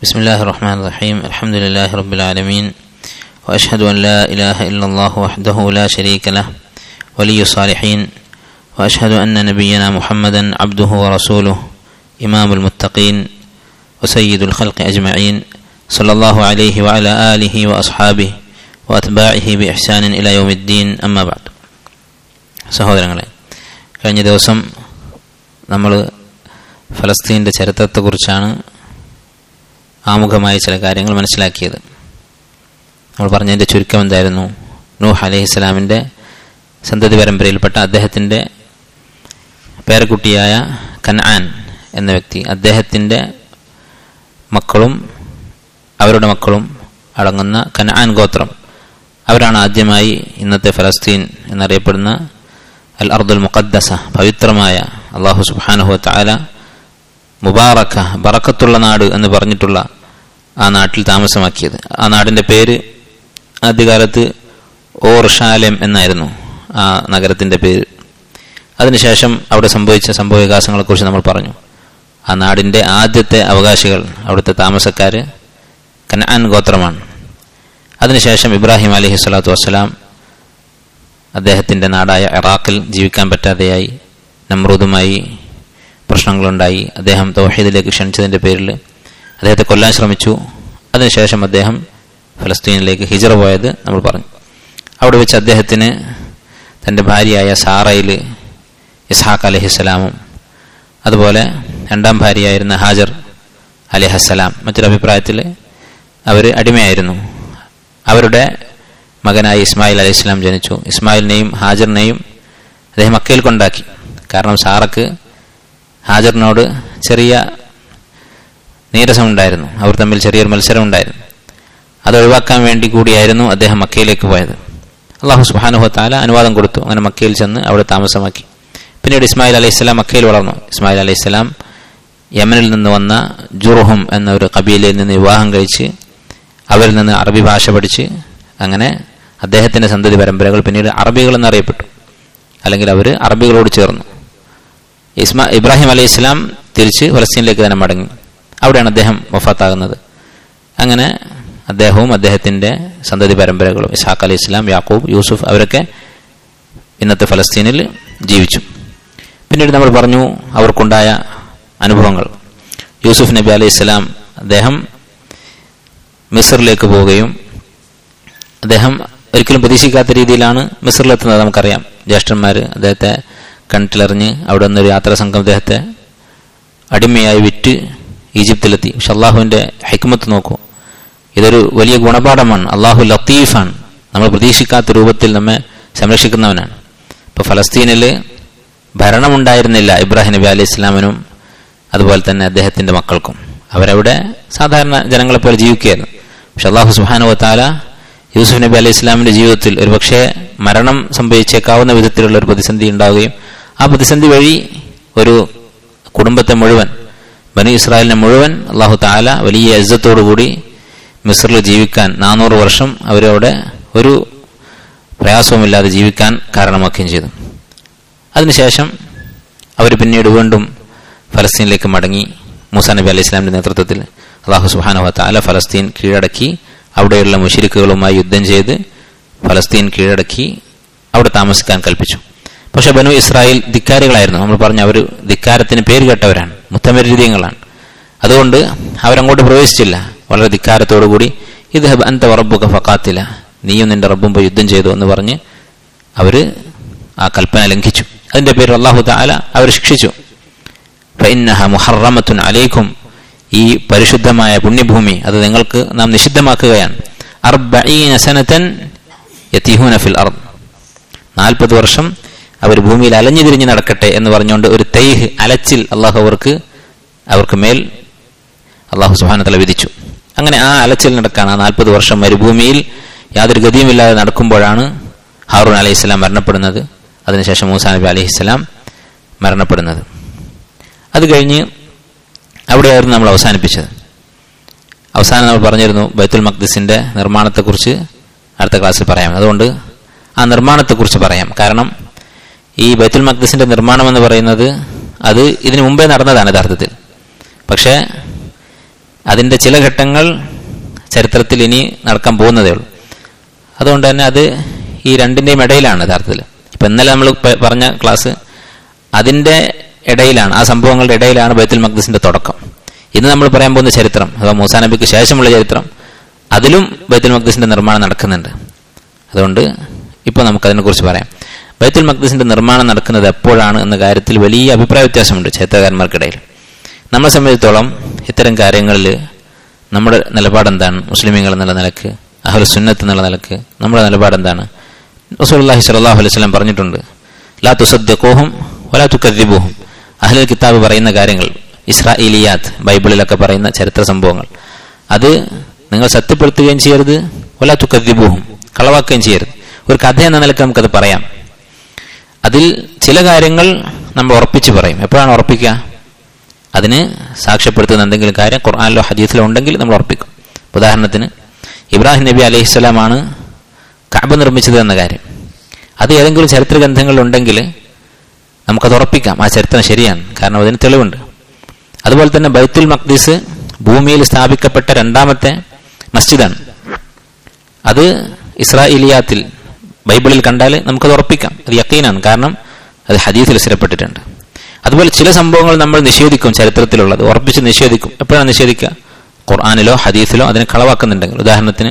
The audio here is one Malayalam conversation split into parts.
بسم الله الرحمن الرحيم. الحمد لله رب العالمين، وأشهد أن لا إله إلا الله وحده لا شريك له ولي الصالحين، وأشهد أن نبينا محمدا عبده ورسوله إمام المتقين وسيد الخلق أجمعين، صلى الله عليه وعلى آله وأصحابه وأتباعه بإحسان إلى يوم الدين. أما بعد. സഹോദരങ്ങളെ, കഴിഞ്ഞ ദിവസം നമ്മൾ ഫലസ്തീൻ്റെ ചരിത്രത്തെക്കുറിച്ചാണ് ആമുഖമായ ചില കാര്യങ്ങൾ മനസ്സിലാക്കിയത്. നമ്മൾ പറഞ്ഞതിൻ്റെ ചുരുക്കം എന്തായിരുന്നു? നൂഹ് അലൈഹിസ്സലാമിൻ്റെ സന്തതി പരമ്പരയിൽപ്പെട്ട അദ്ദേഹത്തിൻ്റെ പേരക്കുട്ടിയായ കൻആൻ എന്ന വ്യക്തി, അദ്ദേഹത്തിൻ്റെ മക്കളും അവരുടെ മക്കളും അടങ്ങുന്ന കൻആൻ ഗോത്രം, അവരാണ് ആദ്യമായി ഇന്നത്തെ ഫലസ്തീൻ എന്നറിയപ്പെടുന്ന അൽ അർദുൽ മുഖദ്ദസ, പവിത്രമായ അല്ലാഹു സുബ്ഹാനഹു വ തആല മുബാറക്ക, ബറക്കത്തുള്ള നാട് എന്ന് പറഞ്ഞിട്ടുള്ള ആ നാട്ടിൽ താമസമാക്കിയത്. ആ നാടിൻ്റെ പേര് ആദ്യകാലത്ത് ഓർഷാലേം എന്നായിരുന്നു ആ നഗരത്തിൻ്റെ പേര്. അതിനുശേഷം അവിടെ സംഭവിച്ച സംഭവവികാസങ്ങളെക്കുറിച്ച് നമ്മൾ പറഞ്ഞു. ആ നാടിൻ്റെ ആദ്യത്തെ അവകാശികൾ, അവിടുത്തെ താമസക്കാർ കൻആൻ ഗോത്രമാണ്. അതിനുശേഷം ഇബ്രാഹിം അലൈഹി സ്വലാത്തു വസ്സലാം അദ്ദേഹത്തിൻ്റെ നാടായ ഇറാഖിൽ ജീവിക്കാൻ പറ്റാതെയായി, നമ്രൂദുമായി പ്രശ്നങ്ങളുണ്ടായി. അദ്ദേഹം തൗഹീദിലേക്ക് ക്ഷണിച്ചതിൻ്റെ പേരിൽ അദ്ദേഹത്തെ കൊല്ലാൻ ശ്രമിച്ചു. അതിനുശേഷം അദ്ദേഹം ഫലസ്തീനിലേക്ക് ഹിജറ പോയത് നമ്മൾ പറഞ്ഞു. അവിടെ വെച്ച് അദ്ദേഹത്തിന് തൻ്റെ ഭാര്യയായ സാറയിൽ ഇസ്ഹാഖ് അലൈഹിസ്സലാമും അതുപോലെ രണ്ടാം ഭാര്യയായിരുന്ന ഹാജർ അലൈഹിസ്സലാം, മറ്റൊരു അഭിപ്രായത്തിൽ അവർ അടിമയായിരുന്നു. അവരുടെ മകനായി ഇസ്മായിൽ അലൈഹിസ്സലാം ജനിച്ചു. ഇസ്മായിലിനെയും ഹാജറിനെയും അദ്ദേഹം മക്കയിൽ കൊണ്ടാക്കി. കാരണം സാറക്ക് ഹാജറിനോട് ചെറിയ നീരസമുണ്ടായിരുന്നു, അവർ തമ്മിൽ ചെറിയൊരു മത്സരം ഉണ്ടായിരുന്നു. അത് ഒഴിവാക്കാൻ വേണ്ടി കൂടിയായിരുന്നു അദ്ദേഹം മക്കയിലേക്ക് പോയത്. അല്ലാഹു സുബ്ഹാനഹു വ തആല അനുവാദം കൊടുത്തു. അങ്ങനെ മക്കയിൽ ചെന്ന് അവിടെ താമസമാക്കി. പിന്നീട് ഇസ്മായിൽ അലൈഹിസ്സലാം മക്കയിൽ വളർന്നു. ഇസ്മായിൽ അലൈഹിസ്സലാം യമനിൽ നിന്ന് വന്ന ജുർഹും എന്ന ഒരു കബീലയിൽ നിന്ന് വിവാഹം കഴിച്ച് അവരിൽ നിന്ന് അറബി ഭാഷ പഠിച്ച് അങ്ങനെ അദ്ദേഹത്തിൻ്റെ സന്തതി പരമ്പരകൾ പിന്നീട് അറബികൾ എന്നറിയപ്പെട്ടു, അല്ലെങ്കിൽ അവർ അറബികളോട് ചേർന്നു. ഇബ്രാഹിം അലൈഹിസ്സലാം തിരിച്ച് ഫലസ്തീനിലേക്ക് തന്നെ മടങ്ങി. അവിടെയാണ് അദ്ദേഹം വഫാത്താകുന്നത്. അങ്ങനെ അദ്ദേഹവും അദ്ദേഹത്തിൻ്റെ സന്തതി പരമ്പരകളും ഇസ്ഹാഖ് അലൈഹിസ്സലാം, യാക്കൂബ്, യൂസുഫ്, അവരൊക്കെ ഇന്നത്തെ ഫലസ്തീനിൽ ജീവിച്ചു. പിന്നീട് നമ്മൾ പറഞ്ഞു അവർക്കുണ്ടായ അനുഭവങ്ങൾ. യൂസുഫ് നബി അലൈഹിസ്സലാം അദ്ദേഹം മിസ്റിലേക്ക് പോവുകയും അദ്ദേഹം ഒരിക്കലും പ്രതീക്ഷിക്കാത്ത രീതിയിലാണ് മിസ്റിലെത്തുന്നത്. നമുക്കറിയാം, ജ്യേഷ്ഠന്മാർ അദ്ദേഹത്തെ കണ്ടിലെറിഞ്ഞ് അവിടെ നിന്നൊരു യാത്രാ സംഘം അദ്ദേഹത്തെ അടിമയായി വിറ്റ് ഈജിപ്തിലെത്തി. പക്ഷെ അള്ളാഹുവിൻ്റെ ഹിക്മത്ത് നോക്കൂ, ഇതൊരു വലിയ ഗുണപാഠമാണ്. അള്ളാഹു ലത്തീഫാണ്, നമ്മൾ പ്രതീക്ഷിക്കാത്ത രൂപത്തിൽ നമ്മെ സംരക്ഷിക്കുന്നവനാണ്. ഇപ്പോൾ ഫലസ്തീനിൽ ഭരണമുണ്ടായിരുന്നില്ല ഇബ്രാഹിം നബി അലൈഹി ഇസ്ലാമിനും അതുപോലെ തന്നെ അദ്ദേഹത്തിൻ്റെ മക്കൾക്കും. അവരവിടെ സാധാരണ ജനങ്ങളെപ്പോലെ ജീവിക്കുകയായിരുന്നു. പക്ഷെ അള്ളാഹു സുബ്ഹാനഹു വ തആല യൂസുഫ് നബി അലൈഹി ഇസ്ലാമിൻ്റെ ജീവിതത്തിൽ ഒരു പക്ഷേ മരണം സംഭവിച്ചേക്കാവുന്ന വിധത്തിലുള്ള ഒരു പ്രതിസന്ധി ഉണ്ടാവുകയും ആ പ്രതിസന്ധി വഴി ഒരു കുടുംബത്തെ മുഴുവൻ, ബനി ഇസ്രായേലിനെ മുഴുവൻ അള്ളാഹു തആല വലിയ ഇസ്സത്തോടുകൂടി മിസ്റിൽ ജീവിക്കാൻ 400 വർഷം അവരവിടെ ഒരു പ്രയാസവുമില്ലാതെ ജീവിക്കാൻ കാരണമാക്കുകയും ചെയ്തു. അതിനുശേഷം അവർ പിന്നീട് വീണ്ടും ഫലസ്തീനിലേക്ക് മടങ്ങി. മൂസാ നബി അലൈഹി ഇസ്ലാമിൻ്റെ നേതൃത്വത്തിൽ അള്ളാഹു സുബ്ഹാനഹു വ തആല ഫലസ്തീൻ കീഴടക്കി. അവിടെയുള്ള മുശ്രിക്കുകളുമായി യുദ്ധം ചെയ്ത് ഫലസ്തീൻ കീഴടക്കി അവിടെ താമസിക്കാൻ കൽപ്പിച്ചു. പക്ഷെ ബനു ഇസ്രായേൽ ധിക്കാരികളായിരുന്നു. നമ്മൾ പറഞ്ഞു, അവർ ധിക്കാരത്തിന് പേര് കേട്ടവരാണ്, മുത്തമരീതികളാണ്. അതുകൊണ്ട് അവരങ്ങോട്ട് പ്രവേശിച്ചില്ല. വളരെ ധിക്കാരത്തോടുകൂടി ഇദ്ഹബ് അൻത വറബ്ബുക ഫഖാതില, നീയും നിന്റെ റബ്ബും പോയി യുദ്ധം ചെയ്തു എന്ന് പറഞ്ഞ് അവർ ആ കൽപ്പന ലംഘിച്ചു. അതിൻ്റെ പേരിൽ അല്ലാഹു തആല അവർ ശിക്ഷിച്ചു. ഫഇന്നഹ മുഹറമത്തുൻ അലൈക്കും, ഈ പരിശുദ്ധമായ പുണ്യഭൂമി അത് നിങ്ങൾക്ക് നാം നിഷിദ്ധമാക്കുകയാണ്. 40 സനതൻ യതീഹൂന ഫിൽ അർദ്, 40 വർഷം അവർ ഭൂമിയിൽ അലഞ്ഞു തിരിഞ്ഞ് നടക്കട്ടെ എന്ന് പറഞ്ഞുകൊണ്ട് ഒരു തൈഹ്, അലച്ചിൽ അള്ളാഹു അവർക്ക് മേൽ അള്ളാഹു സുബ്ഹാനഹു വ തആല വിധിച്ചു. അങ്ങനെ ആ അലച്ചിൽ നടക്കാൻ, ആ 40 വർഷം മരുഭൂമിയിൽ യാതൊരു ഗതിയുമില്ലാതെ നടക്കുമ്പോഴാണ് ഹാറൂൻ അലൈഹിസ്സലാം മരണപ്പെടുന്നത്. അതിനുശേഷം മൂസാ നബി അലൈഹിസ്സലാം മരണപ്പെടുന്നത്. അത് കഴിഞ്ഞ് അവിടെയായിരുന്നു നമ്മൾ അവസാനിപ്പിച്ചത്. അവസാനം നമ്മൾ പറഞ്ഞിരുന്നു ബൈത്തുൽ മഖ്ദിസിന്റെ നിർമ്മാണത്തെക്കുറിച്ച് അടുത്ത ക്ലാസ്സിൽ പറയാം. അതുകൊണ്ട് ആ നിർമ്മാണത്തെക്കുറിച്ച് പറയാം. കാരണം ഈ ബൈത്തുൽ മഖ്ദിസിന്റെ നിർമ്മാണം എന്ന് പറയുന്നത് അത് ഇതിനു മുമ്പേ നടന്നതാണ് യഥാർത്ഥത്തിൽ. പക്ഷേ അതിൻ്റെ ചില ഘട്ടങ്ങൾ ചരിത്രത്തിൽ ഇനി നടക്കാൻ പോകുന്നതേ ഉള്ളൂ. അതുകൊണ്ട് തന്നെ അത് ഈ രണ്ടിൻ്റെയും ഇടയിലാണ് യഥാർത്ഥത്തിൽ. ഇപ്പം ഇന്നലെ നമ്മൾ പറഞ്ഞ ക്ലാസ് അതിൻ്റെ ഇടയിലാണ്, ആ സംഭവങ്ങളുടെ ഇടയിലാണ് ബൈത്തുൽ മഖ്ദിസിന്റെ തുടക്കം. ഇന്ന് നമ്മൾ പറയാൻ പോകുന്ന ചരിത്രം അഥവാ മൂസാ നബിക്ക് ശേഷമുള്ള ചരിത്രം, അതിലും ബൈത്തുൽ മഖ്ദിസിന്റെ നിർമ്മാണം നടക്കുന്നുണ്ട്. അതുകൊണ്ട് ഇപ്പോൾ നമുക്കതിനെക്കുറിച്ച് പറയാം. ബൈത്തുൽ മഖ്ദിസിന്റെ നിർമ്മാണം നടക്കുന്നത് എപ്പോഴാണ് എന്ന കാര്യത്തിൽ വലിയ അഭിപ്രായ വ്യത്യാസമുണ്ട് ചരിത്രകാരന്മാർക്കിടയിൽ. നമ്മളെ സംബന്ധിച്ചിടത്തോളം ഇത്തരം കാര്യങ്ങളിൽ നമ്മുടെ നിലപാടെന്താണ്? മുസ്ലിമീങ്ങൾ എന്നുള്ള നിലക്ക്, അഹ്ലുസ് സുന്നത്ത് എന്നുള്ള നിലക്ക് നമ്മുടെ നിലപാടെന്താണ്? റസൂലുള്ളാഹി സ്വല്ലല്ലാഹു അലൈഹി വസല്ലം പറഞ്ഞിട്ടുണ്ട്, ലാ തുസദ്ദിഖൂഹും വലാ തുകദ്ദിബൂഹും. അഹ്ലുൽ കിതാബ് പറയുന്ന കാര്യങ്ങൾ, ഇസ്രാഈലിയാത്ത്, ബൈബിളിലൊക്കെ പറയുന്ന ചരിത്ര സംഭവങ്ങൾ, അത് നിങ്ങൾ സത്യപ്പെടുത്തുകയും ചെയ്യരുത്, വലാ തുകദ്ദിബൂഹും, കളവാക്കുകയും ചെയ്യരുത്. ഒരു കഥ എന്ന നിലക്ക് നമുക്കത് പറയാം. അതിൽ ചില കാര്യങ്ങൾ നമ്മൾ ഉറപ്പിച്ച് പറയും. എപ്പോഴാണ് ഉറപ്പിക്കുക? അതിന് സാക്ഷ്യപ്പെടുത്തുന്ന എന്തെങ്കിലും കാര്യം ഖുർആനിലോ ഹദീസിലോ ഉണ്ടെങ്കിൽ നമ്മൾ ഉറപ്പിക്കും. ഉദാഹരണത്തിന് ഇബ്രാഹിം നബി അലൈഹിസ്സലാമാണ് കഅബ നിർമ്മിച്ചത് എന്ന കാര്യം, അത് ഏതെങ്കിലും ചരിത്ര ഗ്രന്ഥങ്ങളിലുണ്ടെങ്കിൽ നമുക്കത് ഉറപ്പിക്കാം, ആ ചരിത്രം ശരിയാണ്, കാരണം അതിന് തെളിവുണ്ട്. അതുപോലെ തന്നെ ബൈത്തുൽ മഖ്ദിസ് ഭൂമിയിൽ സ്ഥാപിക്കപ്പെട്ട രണ്ടാമത്തെ മസ്ജിദാണ്. അത് ഇസ്രാഈലിയാത്തിൽ ബൈബിളിൽ കണ്ടാൽ നമുക്കത് ഉറപ്പിക്കാം, അത് യഖീനാണ്, കാരണം അത് ഹദീസിൽ സ്ഥിരപ്പെട്ടിട്ടുണ്ട്. അതുപോലെ ചില സംഭവങ്ങൾ നമ്മൾ നിഷേധിക്കും, ചരിത്രത്തിലുള്ളത് ഉറപ്പിച്ച് നിഷേധിക്കും. എപ്പോഴാണ് നിഷേധിക്കുക? ഖുർആനിലോ ഹദീസിലോ അതിനെ കളവാക്കുന്നുണ്ടെങ്കിൽ. ഉദാഹരണത്തിന്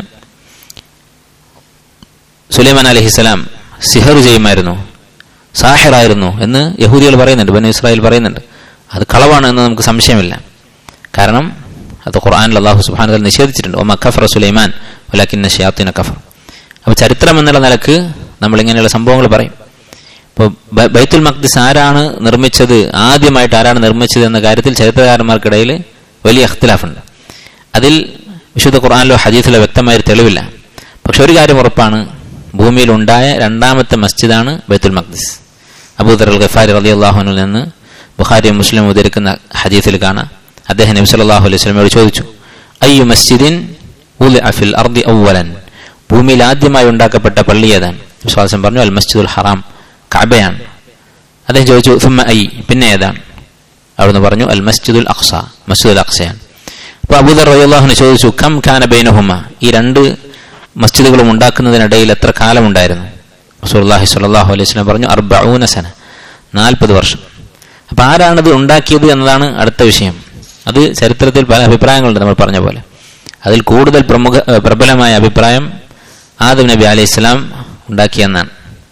സുലൈമാൻ അലൈഹിസ്സലാം സിഹർ ചെയ്യുമായിരുന്നു, സാഹിറായിരുന്നു എന്ന് യഹൂദികൾ പറയുന്നുണ്ട്, ബനൂ ഇസ്രായേൽ പറയുന്നുണ്ട്. അത് കളവാണ് എന്ന് നമുക്ക് സംശയമില്ല, കാരണം അത് ഖുർആനിൽ അല്ലാഹു സുബ്ഹാനഹു വ തആല നിഷേധിച്ചിട്ടുണ്ട്, വമാ കഫറ സുലൈമാൻ വലാകിന്ന ശയാത്തീന കഫർ. അപ്പോൾ ചരിത്രം എന്നുള്ള നിലക്ക് നമ്മൾ ഇങ്ങനെയുള്ള സംഭവങ്ങൾ പറയും. ഇപ്പോൾ ബൈത്തുൽ മഖ്ദിസ് ആരാണ് നിർമ്മിച്ചത്, ആദ്യമായിട്ട് ആരാണ് നിർമ്മിച്ചത് എന്ന കാര്യത്തിൽ ചരിത്രകാരന്മാർക്കിടയിൽ വലിയ ഇഖ്തിലാഫുണ്ട്. അതിൽ വിശുദ്ധ ഖുർആനിലോ ഹദീസിലോ വ്യക്തമായൊരു തെളിവില്ല. പക്ഷെ ഒരു കാര്യം ഉറപ്പാണ്, ഭൂമിയിലുണ്ടായ രണ്ടാമത്തെ മസ്ജിദാണ് ബൈത്തുൽ മഖ്ദിസ്. അബൂദർ അൽ ഗഫാരി റളിയല്ലാഹു അൻഹുവിൽ നിന്ന് ബുഖാരിയും മുസ്ലിമും ഉദ്ധരിക്കുന്ന ഹദീസിൽ കാണാം, അദ്ദേഹം നബി സല്ലല്ലാഹു അലൈഹി വസല്ലമയോട് ചോദിച്ചു, അയ്യു മസ്ജിദിൻ ഉലിഅ ഫിൽ അർദി അവ്വലൻ, ഭൂമിയിൽ ആദ്യമായി ഉണ്ടാക്കപ്പെട്ട പള്ളി ഏതാണ്? വിശ്വാസം പറഞ്ഞു, അൽ മസ്ജിദുൽ ഹറാം, കഅബയാണ്. അദ്ദേഹം ചോദിച്ചു, സുമ്മ ഐ, പിന്നെ ഏതാണ്? അവിടുന്ന് പറഞ്ഞു, അൽ മസ്ജിദുൽ അഖ്സ, മസ്ജിദുൽ അഖ്സയാണ്. അപ്പോൾ അബൂദർ റളിയല്ലാഹു അൻഹു ചോദിച്ചു, കം കാന ബൈനഹുമ, ഈ രണ്ട് മസ്ജിദുകളും ഉണ്ടാക്കുന്നതിനിടയിൽ എത്ര കാലമുണ്ടായിരുന്നു? റസൂലുള്ളാഹി സ്വല്ലല്ലാഹു അലൈഹി വസല്ലം പറഞ്ഞു, 40 സന, 40 വർഷം. അപ്പോൾ ആരാണത് ഉണ്ടാക്കിയത് എന്നതാണ് അടുത്ത വിഷയം. അത് ചരിത്രത്തിൽ പല അഭിപ്രായങ്ങളുണ്ട്, നമ്മൾ പറഞ്ഞ പോലെ. അതിൽ കൂടുതൽ പ്രബലമായ അഭിപ്രായം ആദം നബി അലൈഹിസ്സലാം ഉണ്ടാക്കിയെന്നാണ്.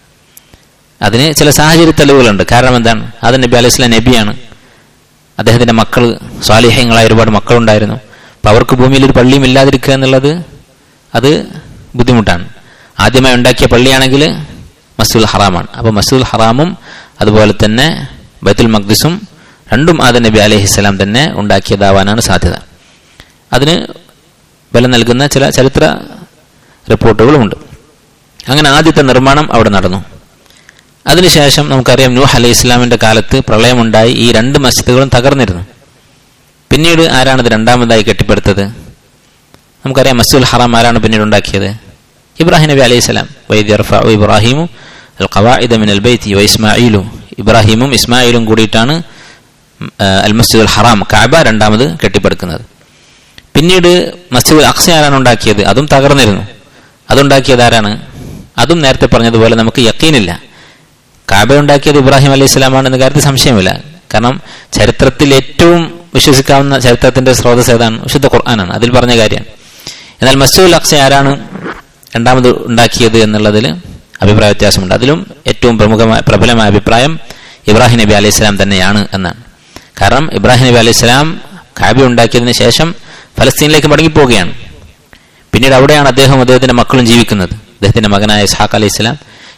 അതിന് ചില സാഹചര്യ തെളിവുകളുണ്ട്. കാരണം എന്താണ്? ആദം നബി അലൈഹിസ്സലാം നബിയാണ്, അദ്ദേഹത്തിന്റെ മക്കൾ സ്വാലിഹ്യങ്ങളായ ഒരുപാട് മക്കളുണ്ടായിരുന്നു. അപ്പം അവർക്ക് ഭൂമിയിൽ ഒരു പള്ളിയും ഇല്ലാതിരിക്കുക എന്നുള്ളത് അത് ബുദ്ധിമുട്ടാണ്. ആദ്യമായി ഉണ്ടാക്കിയ പള്ളിയാണെങ്കിൽ മസ്ജിദുൽ ഹറാമാണ്. അപ്പോൾ മസ്ജിദുൽ ഹറാമും അതുപോലെ തന്നെ ബൈത്തുൽ മഖ്ദിസും രണ്ടും ആദം നബി അലൈഹിസ്സലാം തന്നെ ഉണ്ടാക്കിയതാവാനാണ് സാധ്യത. അതിന് ബലം നൽകുന്ന ചില ചരിത്ര റിപ്പോർട്ടുകളുമുണ്ട്. അങ്ങനെ ആദ്യത്തെ നിർമ്മാണം അവിടെ നടന്നു. അതിനുശേഷം നമുക്കറിയാം, നൂഹ് അലൈഹി ഇസ്ലാമിന്റെ കാലത്ത് പ്രളയമുണ്ടായി, ഈ രണ്ട് മസ്ജിദുകളും തകർന്നിരുന്നു. പിന്നീട് ആരാണിത് രണ്ടാമതായി കെട്ടിപ്പടുത്തത്? നമുക്കറിയാം, മസ്ജിദുൽ ഹറാം ആരാണ് പിന്നീട് ഉണ്ടാക്കിയത്? ഇബ്രാഹിം നബി അലൈഹി സ്വലാം. വൈദ് യർഫഉ ഇബ്രാഹിമു അൽ ഖവാഇദ മിനൽ ബൈത്തി വ ഇസ്മാഈലു, ഇബ്രാഹിമും ഇസ്മായിലും കൂടിയിട്ടാണ് അൽ മസ്ജിദുൽ ഹറാം, കഅബ രണ്ടാമത് കെട്ടിപ്പടുക്കുന്നത്. പിന്നീട് മസ്ജിദുൽ അഖ്സ ആരാണ് ഉണ്ടാക്കിയത്? അതും തകർന്നിരുന്നു. അതുണ്ടാക്കിയത് ആരാണ്? അതും നേരത്തെ പറഞ്ഞതുപോലെ നമുക്ക് യഖീനില്ല. കഅബ ഉണ്ടാക്കിയത് ഇബ്രാഹിം അലൈഹി സ്വലാമാണ് എന്ന കാര്യത്തിൽ സംശയമില്ല. കാരണം ചരിത്രത്തിൽ ഏറ്റവും വിശ്വസിക്കാവുന്ന ചരിത്രത്തിന്റെ സ്രോതസ് ഏതാണ്? വിശുദ്ധ ഖുർആനാണ്, അതിൽ പറഞ്ഞ കാര്യമാണ്. എന്നാൽ മസ്ജിദുൽ അഖ്സ ആരാണ് രണ്ടാമത് ഉണ്ടാക്കിയത് എന്നുള്ളതിൽ അഭിപ്രായ വ്യത്യാസമുണ്ട്. അതിലും ഏറ്റവും പ്രബലമായ അഭിപ്രായം ഇബ്രാഹിം നബി അലൈഹി സ്വലാം തന്നെയാണ് എന്നാണ്. കാരണം ഇബ്രാഹിം നബി അലൈഹി സ്വലാം കഅബ ഉണ്ടാക്കിയതിന് ശേഷം ഫലസ്തീനിലേക്ക് മടങ്ങിപ്പോവുകയാണ്. പിന്നീട് അവിടെയാണ് അദ്ദേഹത്തിന്റെ മക്കളും ജീവിക്കുന്നത്. അദ്ദേഹത്തിന്റെ മകനായ ഇസ്ഹാഖ് അലൈഹി സ്വലാം.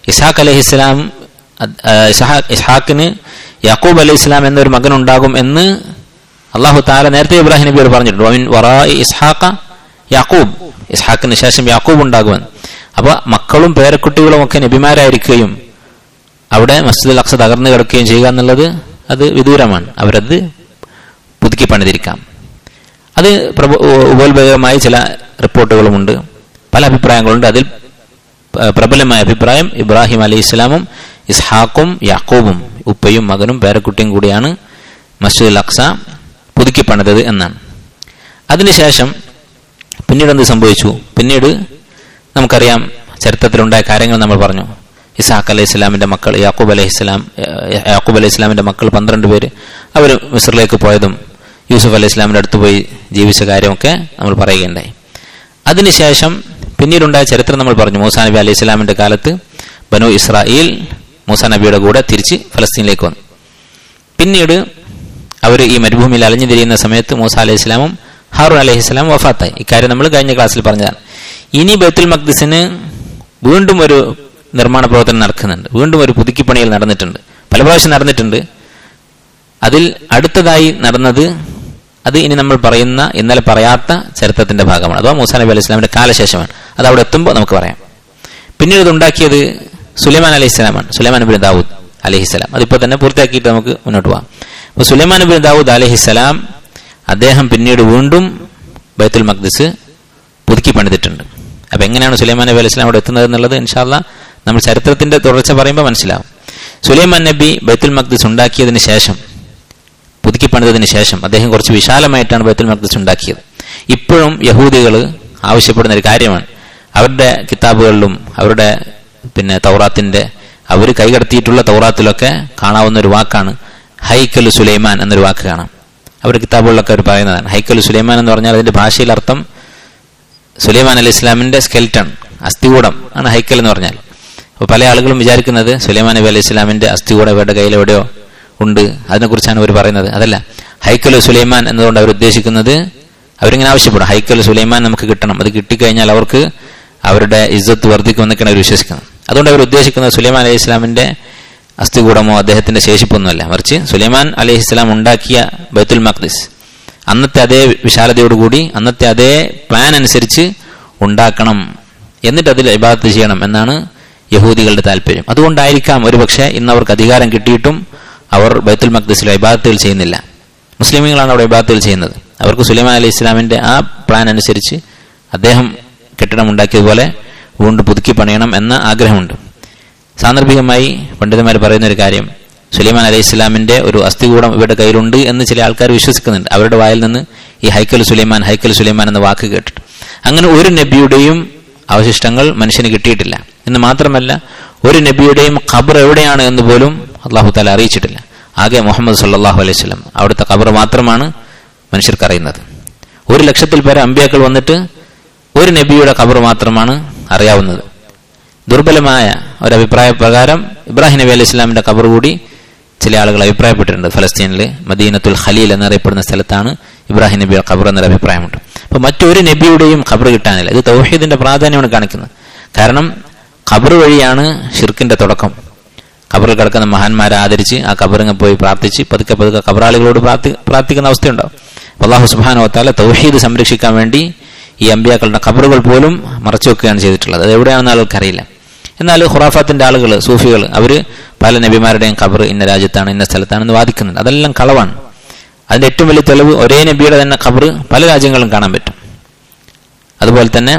ഇസ്ഹാഖിന് യാക്കൂബ് അലൈഹി സ്വലാം എന്നൊരു മകൻ ഉണ്ടാകും എന്ന് അല്ലാഹു തആല നേരത്തെ ഇബ്രാഹിം നബിയോട് പറഞ്ഞിട്ടുണ്ട്. വമിൻ വറാഇ ഇസ്ഹാഖ യാക്കൂബ്, ഇസ്ഹാഖിന് ശേഷം യാക്കൂബ് ഉണ്ടാകുമെന്ന്. അപ്പൊ മക്കളും പേരക്കുട്ടികളും ഒക്കെ നബിമാരായിരിക്കുകയും അവിടെ മസ്ജിദുൽ അഖ്സ തകർന്നു കിടക്കുകയും ചെയ്യുക എന്നുള്ളത് അത് വിദൂരമാണ്. അവരത് പുതുക്കി പണിതിരിക്കാം. അത് ഉപോത്ഭകമായ ചില റിപ്പോർട്ടുകളുമുണ്ട്, പല അഭിപ്രായങ്ങളുണ്ട്. അതിൽ പ്രബലമായ അഭിപ്രായം ഇബ്രാഹിം അലൈഹി ഇസ്ലാമും ഇസ്ഹാഖും യാക്കൂബും, ഉപ്പയും മകനും പേരക്കുട്ടിയും കൂടിയാണ് മസ്ജിദുൽ അഖ്സ പുതുക്കി പണിതത് എന്നാണ്. അതിനുശേഷം പിന്നീട് എന്ത് സംഭവിച്ചു? പിന്നീട് നമുക്കറിയാം ചരിത്രത്തിലുണ്ടായ കാര്യങ്ങൾ നമ്മൾ പറഞ്ഞു. ഇസ്ഹാഖ് അലൈഹി ഇസ്ലാമിന്റെ മക്കൾ യാക്കൂബ് അലൈഹി ഇസ്ലാമിന്റെ മക്കൾ 12 പേര് അവർ മിസ്രിലേക്ക് പോയതും യൂസുഫ് അലൈഹി ഇസ്ലാമിന്റെ അടുത്ത് പോയി ജീവിച്ച കാര്യമൊക്കെ നമ്മൾ പറയുകയുണ്ടായി. അതിനുശേഷം പിന്നീടുണ്ടായ ചരിത്രം നമ്മൾ പറഞ്ഞു. മൂസാ നബി അലൈഹി ഇസ്ലാമിന്റെ കാലത്ത് ബനു ഇസ്രായേൽ മൂസാ നബിയുടെ കൂടെ തിരിച്ച് ഫലസ്തീനിലേക്ക് വന്നു. പിന്നീട് അവർ ഈ മരുഭൂമിയിൽ അലഞ്ഞു തിരിയുന്ന സമയത്ത് മൂസാ അലൈഹി ഇസ്ലാമും ഹാറൂൻ അലൈഹി ഇസ്ലാം വഫാത്തായി. ഇക്കാര്യം നമ്മൾ കഴിഞ്ഞ ക്ലാസ്സിൽ പറഞ്ഞതാണ്. ഇനി ബൈത്തുൽ മഖ്ദിസിന് വീണ്ടും ഒരു നിർമ്മാണ പ്രവർത്തനം നടക്കുന്നുണ്ട്. വീണ്ടും ഒരു പുതുക്കിപ്പണിയിൽ നടന്നിട്ടുണ്ട്, പല പ്രാവശ്യം നടന്നിട്ടുണ്ട്. അതിൽ അടുത്തതായി നടന്നത് അത് ഇനി നമ്മൾ പറയുന്ന ഇന്നലെ പറയാത്ത ചരിത്രത്തിന്റെ ഭാഗമാണ്, അഥവാ മൂസാ നബി അലൈഹി ഇസ്ലാമിന്റെ കാലശേഷമാണ്. അത് അവിടെ എത്തുമ്പോൾ നമുക്ക് പറയാം. പിന്നീട് ഇത് ഉണ്ടാക്കിയത് സുലൈമാൻ അലൈഹി ഇസ്ലാമാണ്, സുലൈമാൻ ഇബ്നു ദാവൂദ് അലൈഹി ഇസ്ലാം. അതിപ്പോൾ തന്നെ പൂർത്തിയാക്കിയിട്ട് നമുക്ക് മുന്നോട്ട് പോകാം. അപ്പോൾ സുലൈമാൻ ഇബ്നു ദാവൂദ് അലൈഹി ഇസ്ലാം അദ്ദേഹം പിന്നീട് വീണ്ടും ബൈത്തുൽ മഖ്ദിസ് പുതുക്കി പണിതിട്ടുണ്ട്. അപ്പം എങ്ങനെയാണ് സുലൈമാൻ നബി അലൈഹി ഇസ്ലാം അവിടെ എത്തുന്നത് എന്നുള്ളത് ഇൻഷാ അല്ലാഹ് നമ്മൾ ചരിത്രത്തിന്റെ തുടർച്ച പറയുമ്പോൾ മനസ്സിലാവും. സുലൈമാൻ നബി ബൈത്തുൽ മഖ്ദിസ് ഉണ്ടാക്കിയതിന് ശേഷം, പുതുക്കി പണിതതിന് ശേഷം അദ്ദേഹം കുറച്ച് വിശാലമായിട്ടാണ് ബൈത്തുൽ മഖ്ദിസ് ഉണ്ടാക്കിയത്. ഇപ്പോഴും യഹൂദികൾ ആവശ്യപ്പെടുന്ന ഒരു കാര്യമാണ്. അവരുടെ കിതാബുകളിലും അവരുടെ തൗറാത്തിന്റെ അവർ കൈകടത്തിയിട്ടുള്ള തൗറാത്തിലൊക്കെ കാണാവുന്ന ഒരു വാക്കാണ് ഹൈക്കലു സുലൈമാൻ എന്നൊരു വാക്ക് കാണാം. അവരുടെ കിതാബുകളിലൊക്കെ അവർ പറയുന്നതാണ്. ഹൈക്കലു സുലൈമാൻ എന്ന് പറഞ്ഞാൽ അതിന്റെ ഭാഷയിൽ അർത്ഥം സുലൈമാൻ അലൈഹി ഇസ്ലാമിന്റെ സ്കെൽറ്റൺ, അസ്ഥികൂടം ആണ് ഹൈക്കൽ എന്ന് പറഞ്ഞാൽ. അപ്പോൾ പല ആളുകളും വിചാരിക്കുന്നത് സുലൈമാൻ നബി അലൈഹി ഇസ്ലാമിന്റെ അസ്ഥികൂടം ഇവരുടെ കയ്യിൽ എവിടെയോ ഉണ്ട്, അതിനെക്കുറിച്ചാണ് അവർ പറയുന്നത്. അതല്ല, ഹൈക്കലു സുലൈമാൻ എന്നതുകൊണ്ട് അവർ ഉദ്ദേശിക്കുന്നത്, അവരിങ്ങനെ ആവശ്യപ്പെടും ഹൈക്കൽ സുലൈമാൻ നമുക്ക് കിട്ടണം, അത് കിട്ടിക്കഴിഞ്ഞാൽ അവർക്ക് അവരുടെ ഇസ്സത്ത് വർദ്ധിക്കുമെന്നൊക്കെയാണ് അവർ വിശ്വസിക്കുന്നത്. അതുകൊണ്ട് അവർ ഉദ്ദേശിക്കുന്നത് സുലൈമാൻ അലൈഹി ഇസ്ലാമിന്റെ അസ്ഥികൂടമോ അദ്ദേഹത്തിന്റെ ശേഷിപ്പൊന്നുമല്ല, മറിച്ച് സുലൈമാൻ അലൈഹി ഇസ്ലാം ഉണ്ടാക്കിയ ബൈത്തുൽ മഖ്ദിസ് അന്നത്തെ അതേ വിശാലതയോടുകൂടി അന്നത്തെ അതേ പ്ലാൻ അനുസരിച്ച് ഉണ്ടാക്കണം, എന്നിട്ട് അതിൽ ഇബാദത്ത് ചെയ്യണം എന്നാണ് യഹൂദികളുടെ താല്പര്യം. അതുകൊണ്ടായിരിക്കാം ഒരുപക്ഷെ ഇന്ന് അവർക്ക് അധികാരം കിട്ടിയിട്ടും അവർ ബൈത്തുൽ മഖ്ദിസിൽ ഇബാദത്തുകൾ ചെയ്യുന്നില്ല. മുസ്ലിമീങ്ങളാണ് അവിടെ ഇബാദത്തുകൾ ചെയ്യുന്നത്. അവർക്ക് സുലൈമാൻ അലൈഹി ഇസ്ലാമിന്റെ ആ പ്ലാൻ അനുസരിച്ച് അദ്ദേഹം കെട്ടിടം ഉണ്ടാക്കിയതുപോലെ വീണ്ടും പുതുക്കി പണിയണം എന്ന ആഗ്രഹമുണ്ട്. സാന്ദർഭികമായി പണ്ഡിതന്മാർ പറയുന്ന ഒരു കാര്യം, സുലൈമാൻ അലൈഹി ഇസ്ലാമിന്റെ ഒരു അസ്ഥികൂടം ഇവരുടെ കയ്യിലുണ്ട് എന്ന് ചില ആൾക്കാർ വിശ്വസിക്കുന്നുണ്ട്. അവരുടെ വായിൽ നിന്ന് ഈ ഹൈക്കൽ സുലൈമാൻ എന്ന വാക്ക് കേട്ടിട്ട്. അങ്ങനെ ഒരു നബിയുടെയും അവശിഷ്ടങ്ങൾ മനുഷ്യന് കിട്ടിയിട്ടില്ല എന്ന് മാത്രമല്ല, ഒരു നബിയുടെയും ഖബർ എവിടെയാണ് എന്ന് പോലും അള്ളാഹു തആല അറിയിച്ചിട്ടില്ല. ആകെ മുഹമ്മദ് സല്ലല്ലാഹു അലൈഹി വസല്ലം അവിടുത്തെ ഖബർ മാത്രമാണ് മനുഷ്യർക്ക് അറിയുന്നത്. 1,00,000-ൽ പരം അമ്പിയാക്കൾ വന്നിട്ട് ഒരു നബിയുടെ ഖബർ മാത്രമാണ് അറിയാവുന്നത്. ദുർബലമായ ഒരഭിപ്രായ പ്രകാരം ഇബ്രാഹിം നബി അലൈഹി ഇസ്ലാമിന്റെ ഖബർ കൂടി ചില ആളുകൾ അഭിപ്രായപ്പെട്ടിട്ടുണ്ട്. ഫലസ്തീനിൽ മദീനത്തുൽ ഖലീൽ എന്നറിയപ്പെടുന്ന സ്ഥലത്താണ് ഇബ്രാഹിം നബിയുടെ ഖബർ എന്നൊരു അഭിപ്രായമുണ്ട്. അപ്പൊ മറ്റൊരു നബിയുടെയും ഖബർ കിട്ടാനില്ല. ഇത് തൗഹീദിന്റെ പ്രാധാന്യമാണ് കാണിക്കുന്നത്. കാരണം ഖബർ വഴിയാണ് ഷിർക്കിന്റെ തുടക്കം. ഖബറിൽ കിടക്കുന്ന മഹാന്മാരെ ആദരിച്ച് ആ ഖബറിങ്ങ് പോയി പ്രാർത്ഥിച്ച് പതുക്കെ പതുക്കെ ഖബറാളികളോട് പ്രാർത്ഥിക്കുന്ന അവസ്ഥയുണ്ടാവും. അല്ലാഹു സുബ്ഹാനഹു വ തആല തൗഹീദ് സംരക്ഷിക്കാൻ വേണ്ടി ഈ അമ്പിയാക്കളുടെ ഖബറുകൾ പോലും മറച്ചു വെക്കുകയാണ് ചെയ്തിട്ടുള്ളത്. അത് എവിടെയാണെന്ന് ആൾക്കറിയില്ല. എന്നാൽ ഖുറാഫാത്തിന്റെ ആളുകൾ, സൂഫികൾ, അവര് പല നബിമാരുടെയും ഖബർ ഇന്ന രാജ്യത്താണ് ഇന്ന സ്ഥലത്താണെന്ന് വാദിക്കുന്നുണ്ട്. അതെല്ലാം കളവാണ്. അതിന്റെ ഏറ്റവും വലിയ തെളിവ് ഒരേ നബിയുടെ തന്നെ ഖബർ പല രാജ്യങ്ങളും കാണാൻ പറ്റും. അതുപോലെ തന്നെ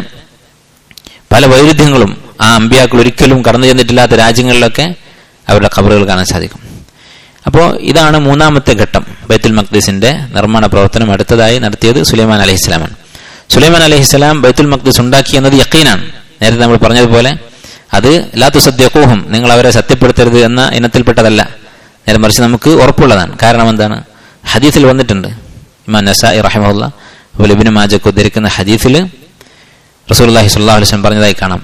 പല വൈരുദ്ധ്യങ്ങളും ആ അമ്പിയാക്കൾ ഒരിക്കലും കടന്നു ചെന്നിട്ടില്ലാത്ത രാജ്യങ്ങളിലൊക്കെ അവരുടെ ഖബറുകൾ കാണാൻ സാധിക്കും. അപ്പോൾ ഇതാണ് മൂന്നാമത്തെ ഘട്ടം. ബൈത്തുൽ മഖ്ദിസിന്റെ നിർമ്മാണ പ്രവർത്തനം അടുത്തതായി നടത്തിയത് സുലൈമാൻ അലൈഹി ഇസ്ലാമാണ്. സുലൈമാൻ അലൈഹി ഇസ്ലാം ബൈത്തുൽ മഖ്ദിസ് ഉണ്ടാക്കി എന്നത് യഖീനാണ്. നേരത്തെ നമ്മൾ പറഞ്ഞതുപോലെ അത് ലാ തുസദ്ദിഖൂഹും, നിങ്ങൾ അവരെ സത്യപ്പെടുത്തരുത് എന്ന ഇനത്തിൽപ്പെട്ടതല്ല. നേരെ മറിച്ച് നമുക്ക് ഉറപ്പുള്ളതാണ്. കാരണം എന്താണ്? ഹദീസിൽ വന്നിട്ടുണ്ട്. ഇമാം നസായി റഹിമഹുല്ലാഹ് അതുപോലെ ഇബ്നു മാജക്ക് ഉദ്ധരിക്കുന്ന ഹദീസിൽ റസൂലുള്ളാഹി സ്വല്ലല്ലാഹു അലൈഹി വസല്ലം പറഞ്ഞതായി കാണാം.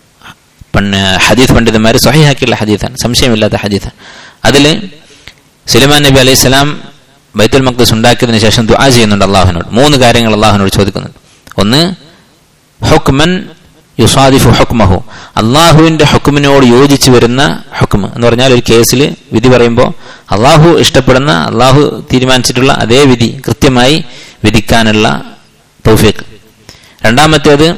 ഹദീസ് പണ്ഡിതന്മാർ സ്വഹീഹാക്കിയുള്ള ഹദീസാണ്, സംശയമില്ലാത്ത ഹദീസാണ്. അതിൽ സുലൈമാൻ നബി അലൈഹി സ്വലാം ബൈത്തുൽ മഖ്ദിസ് ഉണ്ടാക്കിയതിനു ശേഷം ദുആ ചെയ്യുന്നുണ്ട് അള്ളാഹുവിനോട്. 3 കാര്യങ്ങൾ അള്ളാഹുവിനോട് ചോദിക്കുന്നുണ്ട്. ഒന്ന്, ഹുക്മൻ യുസാദിഫു ഹുക്മഹു, അള്ളാഹുവിന്റെ ഹുക്മിനോട് യോജിച്ച് വരുന്ന ഹുക്മ് എന്ന് പറഞ്ഞാൽ ഒരു കേസിൽ വിധി പറയുമ്പോൾ അള്ളാഹു ഇഷ്ടപ്പെടുന്ന, അള്ളാഹു തീരുമാനിച്ചിട്ടുള്ള അതേ വിധി കൃത്യമായി വിധിക്കാനുള്ള തൗഫീഖ്. രണ്ടാമത്തേത്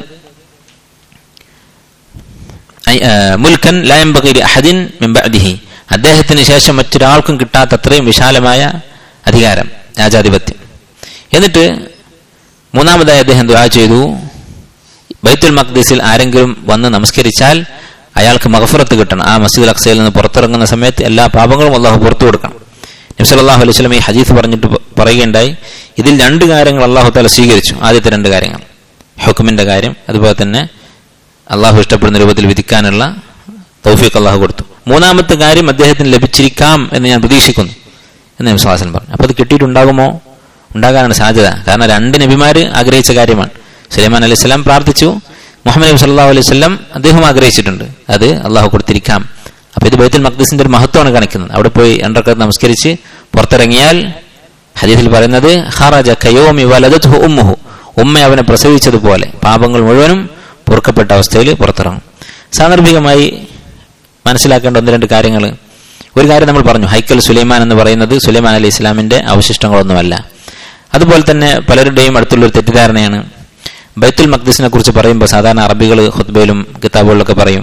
മുൽക്കൻ ലാ യംബഗി ലി അഹദിൻ മിൻ ബഅദിഹി, അദ്ദേഹത്തിന് ശേഷം മറ്റൊരാൾക്കും കിട്ടാത്ത അത്രയും വിശാലമായ അധികാരം, രാജാധിപത്യം. എന്നിട്ട് മൂന്നാമതായി അദ്ദേഹം ദുആ ചെയ്തു, ബൈത്തുൽ മഖ്ദിസിൽ ആരെങ്കിലും വന്ന് നമസ്കരിച്ചാൽ അയാൾക്ക് മഗ്ഫിറത്ത് കിട്ടണം. ആ മസ്ജിദുൽ അഖ്സയിൽ നിന്ന് പുറത്തിറങ്ങുന്ന സമയത്ത് എല്ലാ പാപങ്ങളും അള്ളാഹു പുറത്തു കൊടുക്കണം. നബി സല്ലല്ലാഹു അലൈഹി വസല്ലം ഈ ഹദീസ് പറഞ്ഞിട്ട് പറയുകയുണ്ടായി, ഇതിൽ 2 കാര്യങ്ങൾ അല്ലാഹു തആല സ്വീകരിച്ചു. ആദ്യത്തെ 2 കാര്യങ്ങൾ ഹുക്മിന്റെ കാര്യം, അതുപോലെ തന്നെ അള്ളാഹു ഇഷ്ടപ്പെടുന്ന രൂപത്തിൽ വിധിക്കാനുള്ള തൗഫീഖ് അള്ളാഹു കൊടുത്തു. 3ാമത്തെ കാര്യം അദ്ദേഹത്തിന് ലഭിച്ചിരിക്കാം എന്ന് ഞാൻ പ്രതീക്ഷിക്കുന്നു എന്ന് നബി സ്വല്ലല്ലാഹു അലൈഹി വസല്ലം പറഞ്ഞു. അപ്പോൾ അത് കിട്ടിയിട്ടുണ്ടാകുമോ? ഉണ്ടാകാനാണ് സാധ്യത. കാരണം 2 നബിമാര് ആഗ്രഹിച്ച കാര്യമാണ്. സുലൈമാൻ അലൈഹിസ്സലാം പ്രാർത്ഥിച്ചു, മുഹമ്മദ് നബി സല്ലല്ലാഹു അലൈഹി വസല്ലം അദ്ദേഹം ആഗ്രഹിച്ചിട്ടുണ്ട്, അത് അള്ളാഹു കൊടുത്തിരിക്കാം. അപ്പൊ ഇത് ബൈത്തുൽ മഖ്ദിസിന്റെ ഒരു മഹത്വമാണ് കാണിക്കുന്നത്. അവിടെ പോയി 2 റക്അത്ത് നമസ്കരിച്ച് പുറത്തിറങ്ങിയാൽ ഹദീസിൽ പറയുന്നത് ഖറജ കയൗമി വലദത്ഹു ഉമ്മുഹു, ഉമ്മ അവനെ പ്രസവിച്ചതുപോലെ പാപങ്ങൾ മുഴുവനും പൊറുക്കപ്പെട്ട അവസ്ഥയിൽ പുറത്തിറങ്ങും. സാന്ദർഭികമായി മനസ്സിലാക്കേണ്ട 1-2 കാര്യങ്ങൾ. ഒരു കാര്യം നമ്മൾ പറഞ്ഞു, ഹൈക്കൽ സുലൈമാൻ എന്ന് പറയുന്നത് സുലൈമാൻ അലൈഹി ഇസ്ലാമിന്റെ അവശിഷ്ടങ്ങളൊന്നുമല്ല. അതുപോലെ തന്നെ പലരുടെയും അടുത്തുള്ളൊരു തെറ്റിദ്ധാരണയാണ്, ബൈത്തുൽ മഖ്ദിസിനെ കുറിച്ച് പറയുമ്പോൾ സാധാരണ അറബികൾ ഖുത്ബയിലും കിതാബുകളിലൊക്കെ പറയും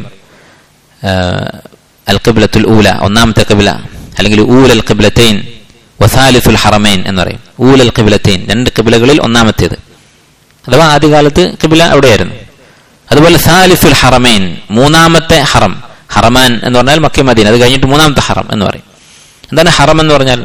അൽ ഖിബ്ലത്തുൽ ഊല, 1ാമത്തെ ഖിബ്ല, അല്ലെങ്കിൽ ഊലൽ ഖിബ്ലത്തൈൻ വസാലിസുൽ ഹറമൈൻ എന്ന് പറയും. ഊലൽ ഖിബ്ലത്തൈൻ, 2 ഖിബ്ലകളിൽ 1ാമത്തേത്, അഥവാ ആദ്യകാലത്ത് ഖിബ്ല അവിടെയായിരുന്നു. അതുപോലെ സാലിസുൽ ഹറമൈൻ, 3ാമത്തെ ഹറം. ഹറമാൻ എന്ന് പറഞ്ഞാൽ മക്ക മദീന, അത് കഴിഞ്ഞിട്ട് 3ാമത്തെ ഹറം എന്ന് പറയും. എന്താണ് ഹറം എന്ന് പറഞ്ഞാൽ?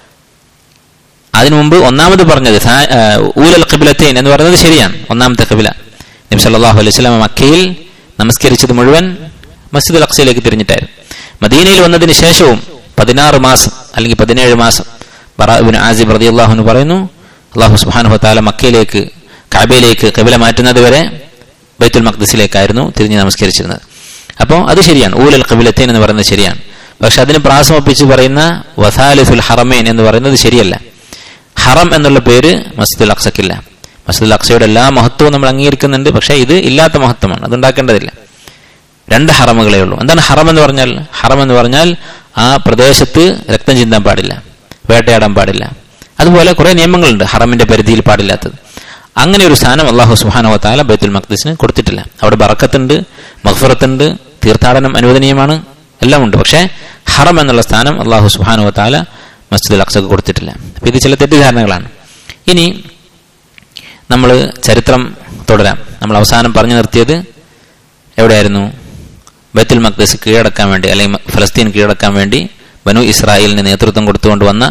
അതിനു മുമ്പ് 1ാമത് പറഞ്ഞത് ഊലൽ ഖിബ്ലത്തൈൻ എന്ന് പറയുന്നത് ശരിയാണ്, 1ാമത്തെ ഖിബ്ല. നബി സല്ലല്ലാഹു അലൈഹി വസല്ലം മക്കയിൽ നമസ്കരിച്ചത് മുഴുവൻ മസ്ജിദുൽ അഖ്സയിലേക്ക് തിരിഞ്ഞിട്ടായിരുന്നു. മദീനയിൽ വന്നതിന് ശേഷവും 16 മാസം അല്ലെങ്കിൽ 17 മാസം ബറാ ഇബ്നു ആസിബ് റളിയല്ലാഹു അൻഹു പറയുന്നു, അല്ലാഹു സുബ്ഹാനഹു വ തആല മക്കയിലേക്ക് കഅബയിലേക്ക് ഖിബ്ല മാറ്റുന്നത് വരെ ബൈത്തുൽ മഖ്ദിസിലേക്കായിരുന്നു തിരിഞ്ഞ് നമസ്കരിച്ചിരുന്നത്. അപ്പോൾ അത് ശരിയാണ്, ഊലൽ ഖിബ്ലത്തൈൻ എന്ന് പറയുന്നത് ശരിയാണ്. പക്ഷെ അതിന് പ്രാസമൊപ്പിച്ച് പറയുന്ന വസാലിസുൽ ഹറമൈൻ എന്ന് പറയുന്നത് ശരിയല്ല. ഹറം എന്നുള്ള പേര് മസ്ജിദുൽ അഖ്സക്കില്ല. മസ്ജിദുൽ അഖ്സയുടെ എല്ലാ മഹത്വവും നമ്മൾ അംഗീകരിക്കുന്നുണ്ട്, പക്ഷേ ഇത് ഇല്ലാത്ത മഹത്വമാണ്, അതുണ്ടാക്കേണ്ടതില്ല. 2 ഹറമുകളേ ഉള്ളൂ. എന്താണ് ഹറം എന്ന് പറഞ്ഞാൽ? ഹറം എന്ന് പറഞ്ഞാൽ ആ പ്രദേശത്ത് രക്തം ചിന്താൻ പാടില്ല, വേട്ടയാടാൻ പാടില്ല, അതുപോലെ കുറെ നിയമങ്ങളുണ്ട് ഹറമിന്റെ പരിധിയിൽ പാടില്ലാത്തത്. അങ്ങനെ ഒരു സ്ഥാനം അല്ലാഹു സുബ്ഹാനഹു വ തആല ബൈത്തുൽ മഖ്ദിസിന് കൊടുത്തിട്ടില്ല. അവിടെ ബറക്കത്തുണ്ട്, മഗ്ഫിറത്തുണ്ട്, തീർത്ഥാടനം അനുവദനീയമാണ്, എല്ലാം ഉണ്ട്. പക്ഷേ ഹറം എന്നുള്ള സ്ഥാനം അല്ലാഹു സുബ്ഹാനഹു വ തആല മസ്ജിദുൽ അഖ്സക്ക് കൊടുത്തിട്ടില്ല. അപ്പൊ ഇത് ചില തെറ്റിദ്ധാരണകളാണ്. ഇനി നമ്മൾ ചരിത്രം തുടരാം. നമ്മൾ അവസാനം പറഞ്ഞു നിർത്തിയത് എവിടെയായിരുന്നു? ബൈത്തുൽ മഖ്ദിസ് കീഴടക്കാൻ വേണ്ടി, അല്ലെങ്കിൽ ഫലസ്തീൻ കീഴടക്കാൻ വേണ്ടി ബനു ഇസ്രായേലിന് നേതൃത്വം കൊടുത്തുകൊണ്ട് വന്ന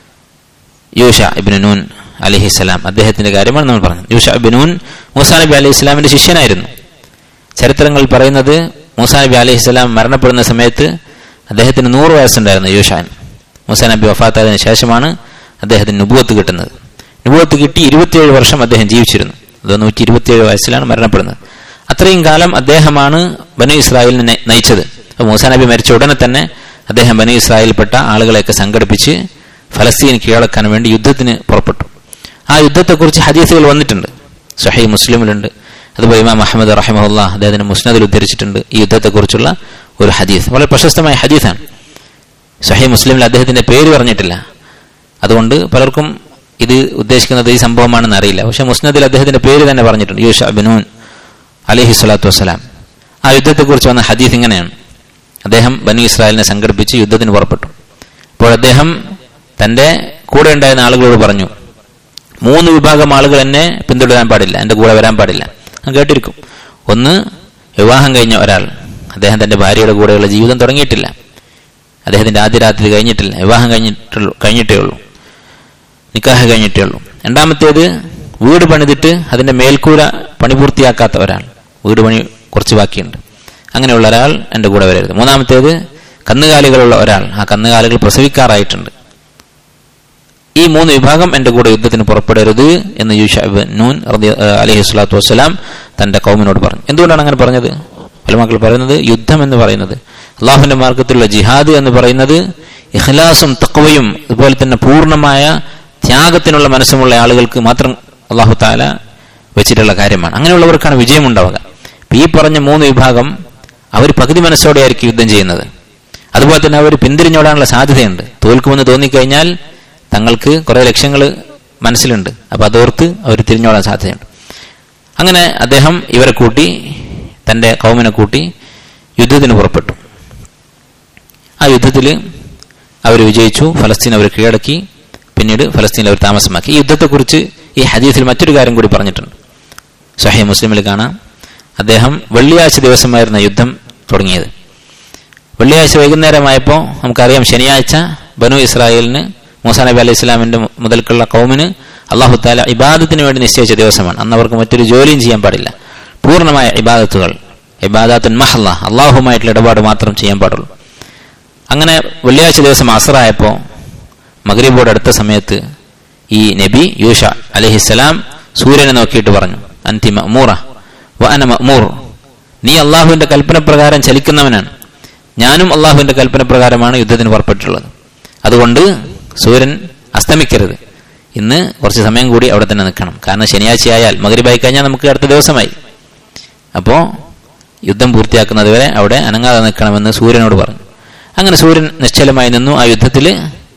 യൂഷ ഇബ്നു നൂൻ അലൈഹിസ്സലാം, അദ്ദേഹത്തിന്റെ കാര്യമാണ് നമ്മൾ പറഞ്ഞത്. യൂഷ ഇബ്നു നൂൻ മൂസാ നബി അലൈഹി ഇസ്ലാമിന്റെ ശിഷ്യനായിരുന്നു. ചരിത്രങ്ങൾ പറയുന്നത് മൂസാ നബി അലൈഹി ഇസ്ലാം മരണപ്പെടുന്ന സമയത്ത് അദ്ദേഹത്തിന് 100 വയസ്സുണ്ടായിരുന്നു. യൂഷാൻ മൂസാ നബി വഫാത്തായതിനു ശേഷമാണ് അദ്ദേഹത്തിന് നുബുവത്ത് കിട്ടുന്നത്. നുബുവത്ത് കിട്ടി 27 വർഷം അദ്ദേഹം ജീവിച്ചിരുന്നു. അത് 127 വയസ്സിലാണ് മരണപ്പെടുന്നത്. അത്രയും കാലം അദ്ദേഹമാണ് ബനു ഇസ്രായേലിനെ നയിച്ചത്. അപ്പോൾ മൂസാ നബി മരിച്ച ഉടനെ തന്നെ അദ്ദേഹം ബനു ഇസ്രായേൽപ്പെട്ട ആളുകളെയൊക്കെ സംഘടിപ്പിച്ച് ഫലസ്തീൻ കീഴടക്കാൻ വേണ്ടി യുദ്ധത്തിന് പുറപ്പെട്ടു. ആ യുദ്ധത്തെക്കുറിച്ച് ഹദീസുകൾ വന്നിട്ടുണ്ട്, സ്വഹീഹ് മുസ്ലിമിലുണ്ട്. അതുപോലെ ഇമാം അഹ്മദ് റഹിമഹുല്ലാഹ് അദ്ദേഹത്തിന് മുസ്നദിൽ ഉദ്ധരിച്ചിട്ടുണ്ട് ഈ യുദ്ധത്തെക്കുറിച്ചുള്ള ഒരു ഹദീസ്. വളരെ പ്രശസ്തമായ ഹദീസാണ്. സ്വഹീഹ് മുസ്ലിമിൽ അദ്ദേഹത്തിന്റെ പേര് പറഞ്ഞിട്ടില്ല, അതുകൊണ്ട് പലർക്കും ഇത് ഉദ്ദേശിക്കുന്നത് ഈ സംഭവമാണെന്ന് അറിയില്ല. പക്ഷെ മുസ്നദിൽ അദ്ദേഹത്തിന്റെ പേര് തന്നെ പറഞ്ഞിട്ടുണ്ട്, യൂഷ ഇബ്നു നൂൻ അലൈഹി സ്വലാത്തു വസ്സലാം. ആ യുദ്ധത്തെക്കുറിച്ച് വന്ന ഹദീസ് ഇങ്ങനെയാണ്: അദ്ദേഹം ബനു ഇസ്രായേലിനെ സംഘടിപ്പിച്ച് യുദ്ധത്തിന് പുറപ്പെട്ടു. അപ്പോൾ അദ്ദേഹം തന്റെ കൂടെ ഉണ്ടായിരുന്ന ആളുകളോട് പറഞ്ഞു, 3 വിഭാഗം ആളുകൾ എന്നെ പിന്തുടരാൻ പാടില്ല, എന്റെ കൂടെ വരാൻ പാടില്ല. കേട്ടിരിക്കും. ഒന്ന്, വിവാഹം കഴിഞ്ഞ ഒരാൾ, അദ്ദേഹം തന്റെ ഭാര്യയുടെ കൂടെയുള്ള ജീവിതം തുടങ്ങിയിട്ടില്ല, അദ്ദേഹത്തിന്റെ ആദ്യ രാത്രി കഴിഞ്ഞിട്ടില്ല, വിവാഹം കഴിഞ്ഞിട്ടേ ഉള്ളൂ, നിക്കാഹ് കഴിഞ്ഞിട്ടേ ഉള്ളൂ. 2ാമത്തേത്, വീട് പണിതിട്ട് അതിന്റെ മേൽക്കൂര പണി പൂർത്തിയാക്കാത്ത ഒരാൾ, വീട് പണി കുറച്ച് ബാക്കിയുണ്ട്, അങ്ങനെയുള്ള ഒരാൾ എൻ്റെ കൂടെ വരരുത്. 3ാമത്തേത്, കന്നുകാലികളുള്ള ഒരാൾ, ആ കന്നുകാലികൾ പ്രസവിക്കാറായിട്ടുണ്ട്. ഈ 3 വിഭാഗം എൻ്റെ കൂടെ യുദ്ധത്തിന് പുറപ്പെടരുത് എന്ന് യൂഷ ഇബ്നു നൂൻ അലൈഹി സ്വലാത്തു വസ്സലാം തന്റെ കൗമിനോട് പറഞ്ഞു. എന്തുകൊണ്ടാണ് അങ്ങനെ പറഞ്ഞത്? ഉലമാക്കൾ പറയുന്നത്, യുദ്ധം എന്ന് പറയുന്നത്, അള്ളാഹുവിന്റെ മാർഗത്തിലുള്ള ജിഹാദ് എന്ന് പറയുന്നത് ഇഖ്ലാസും തഖ്വയും അതുപോലെ തന്നെ പൂർണ്ണമായ ത്യാഗത്തിനുള്ള മനസ്സുമുള്ള ആളുകൾക്ക് മാത്രം അള്ളാഹു തആല വെച്ചിട്ടുള്ള കാര്യമാണ്. അങ്ങനെയുള്ളവർക്കാണ് വിജയം ഉണ്ടാവുക. ഈ പറഞ്ഞ 3 വിഭാഗം അവർ പകുതി മനസ്സോടെയായിരിക്കും യുദ്ധം ചെയ്യുന്നത്. അതുപോലെ തന്നെ അവർ പിന്തിരിഞ്ഞോടാനുള്ള സാധ്യതയുണ്ട്. തോൽക്കുമെന്ന് തോന്നിക്കഴിഞ്ഞാൽ തങ്ങൾക്ക് കുറെ ലക്ഷ്യങ്ങൾ മനസ്സിലുണ്ട്, അപ്പൊ അതോർത്ത് അവർ തിരിഞ്ഞോടാൻ സാധ്യതയുണ്ട്. അങ്ങനെ അദ്ദേഹം ഇവരെ കൂട്ടി, തന്റെ കൗമിനെ കൂട്ടി യുദ്ധത്തിന് പുറപ്പെട്ടു. ആ യുദ്ധത്തിൽ അവർ വിജയിച്ചു. ഫലസ്തീൻ അവർ കീഴടക്കി. പിന്നീട് ഫലസ്തീനിൽ അവർ താമസമാക്കി. ഈ യുദ്ധത്തെക്കുറിച്ച് ഈ ഹദീസിൽ മറ്റൊരു കാര്യം കൂടി പറഞ്ഞിട്ടുണ്ട്. സ്വഹീഹ് മുസ്ലിമിൽ കാണാം, അദ്ദേഹം വെള്ളിയാഴ്ച ദിവസമായിരുന്ന യുദ്ധം തുടങ്ങിയത്. വെള്ളിയാഴ്ച വൈകുന്നേരമായപ്പോൾ നമുക്കറിയാം, ശനിയാഴ്ച ബനു ഇസ്രായേലിന് മൂസാ നബി അലൈഹി ഇസ്ലാമിന്റെ മുതൽക്കുള്ള ഖൗമിന് അല്ലാഹു തആല ഇബാദത്തിന് വേണ്ടി നിശ്ചയിച്ച ദിവസമാണ്. അന്ന് അവർക്ക് മറ്റൊരു ജോലിയും ചെയ്യാൻ പാടില്ല. പൂർണ്ണമായ ഇബാദത്തുകൾ, ഇബാദത്തുൻ മഹ്ള, അള്ളാഹുമായിട്ടുള്ള ഇടപാട് മാത്രം ചെയ്യാൻ പാടുള്ളൂ. അങ്ങനെ വെള്ളിയാഴ്ച ദിവസം അസ്റായപ്പോൾ മഗ്രിബോട് അടുത്ത സമയത്ത് ഈ നബി യൂഷ അലൈഹിസ്സലാം സൂര്യനെ നോക്കിയിട്ട് പറഞ്ഞു, അൻതി മഅ്മൂറ വ അന മഅ്മൂർ, നീ അള്ളാഹുവിന്റെ കൽപ്പന പ്രകാരം ചലിക്കുന്നവനാണ്, ഞാനും അള്ളാഹുവിന്റെ കൽപ്പന പ്രകാരമാണ് യുദ്ധത്തിന് പുറപ്പെട്ടിട്ടുള്ളത്. അതുകൊണ്ട് സൂര്യൻ അസ്തമിക്കരുത്, ഇന്ന് കുറച്ച് സമയം കൂടി അവിടെ തന്നെ നിൽക്കണം. കാരണം ശനിയാഴ്ച ആയാൽ മഗ്രിബായി കഴിഞ്ഞാൽ നമുക്ക് അടുത്ത ദിവസമായി. അപ്പോൾ യുദ്ധം പൂർത്തിയാക്കുന്നത് വരെ അവിടെ അനങ്ങാതെ നിൽക്കണമെന്ന് സൂര്യനോട് പറഞ്ഞു. അങ്ങനെ സൂര്യൻ നിശ്ചലമായി നിന്നു. ആ യുദ്ധത്തിൽ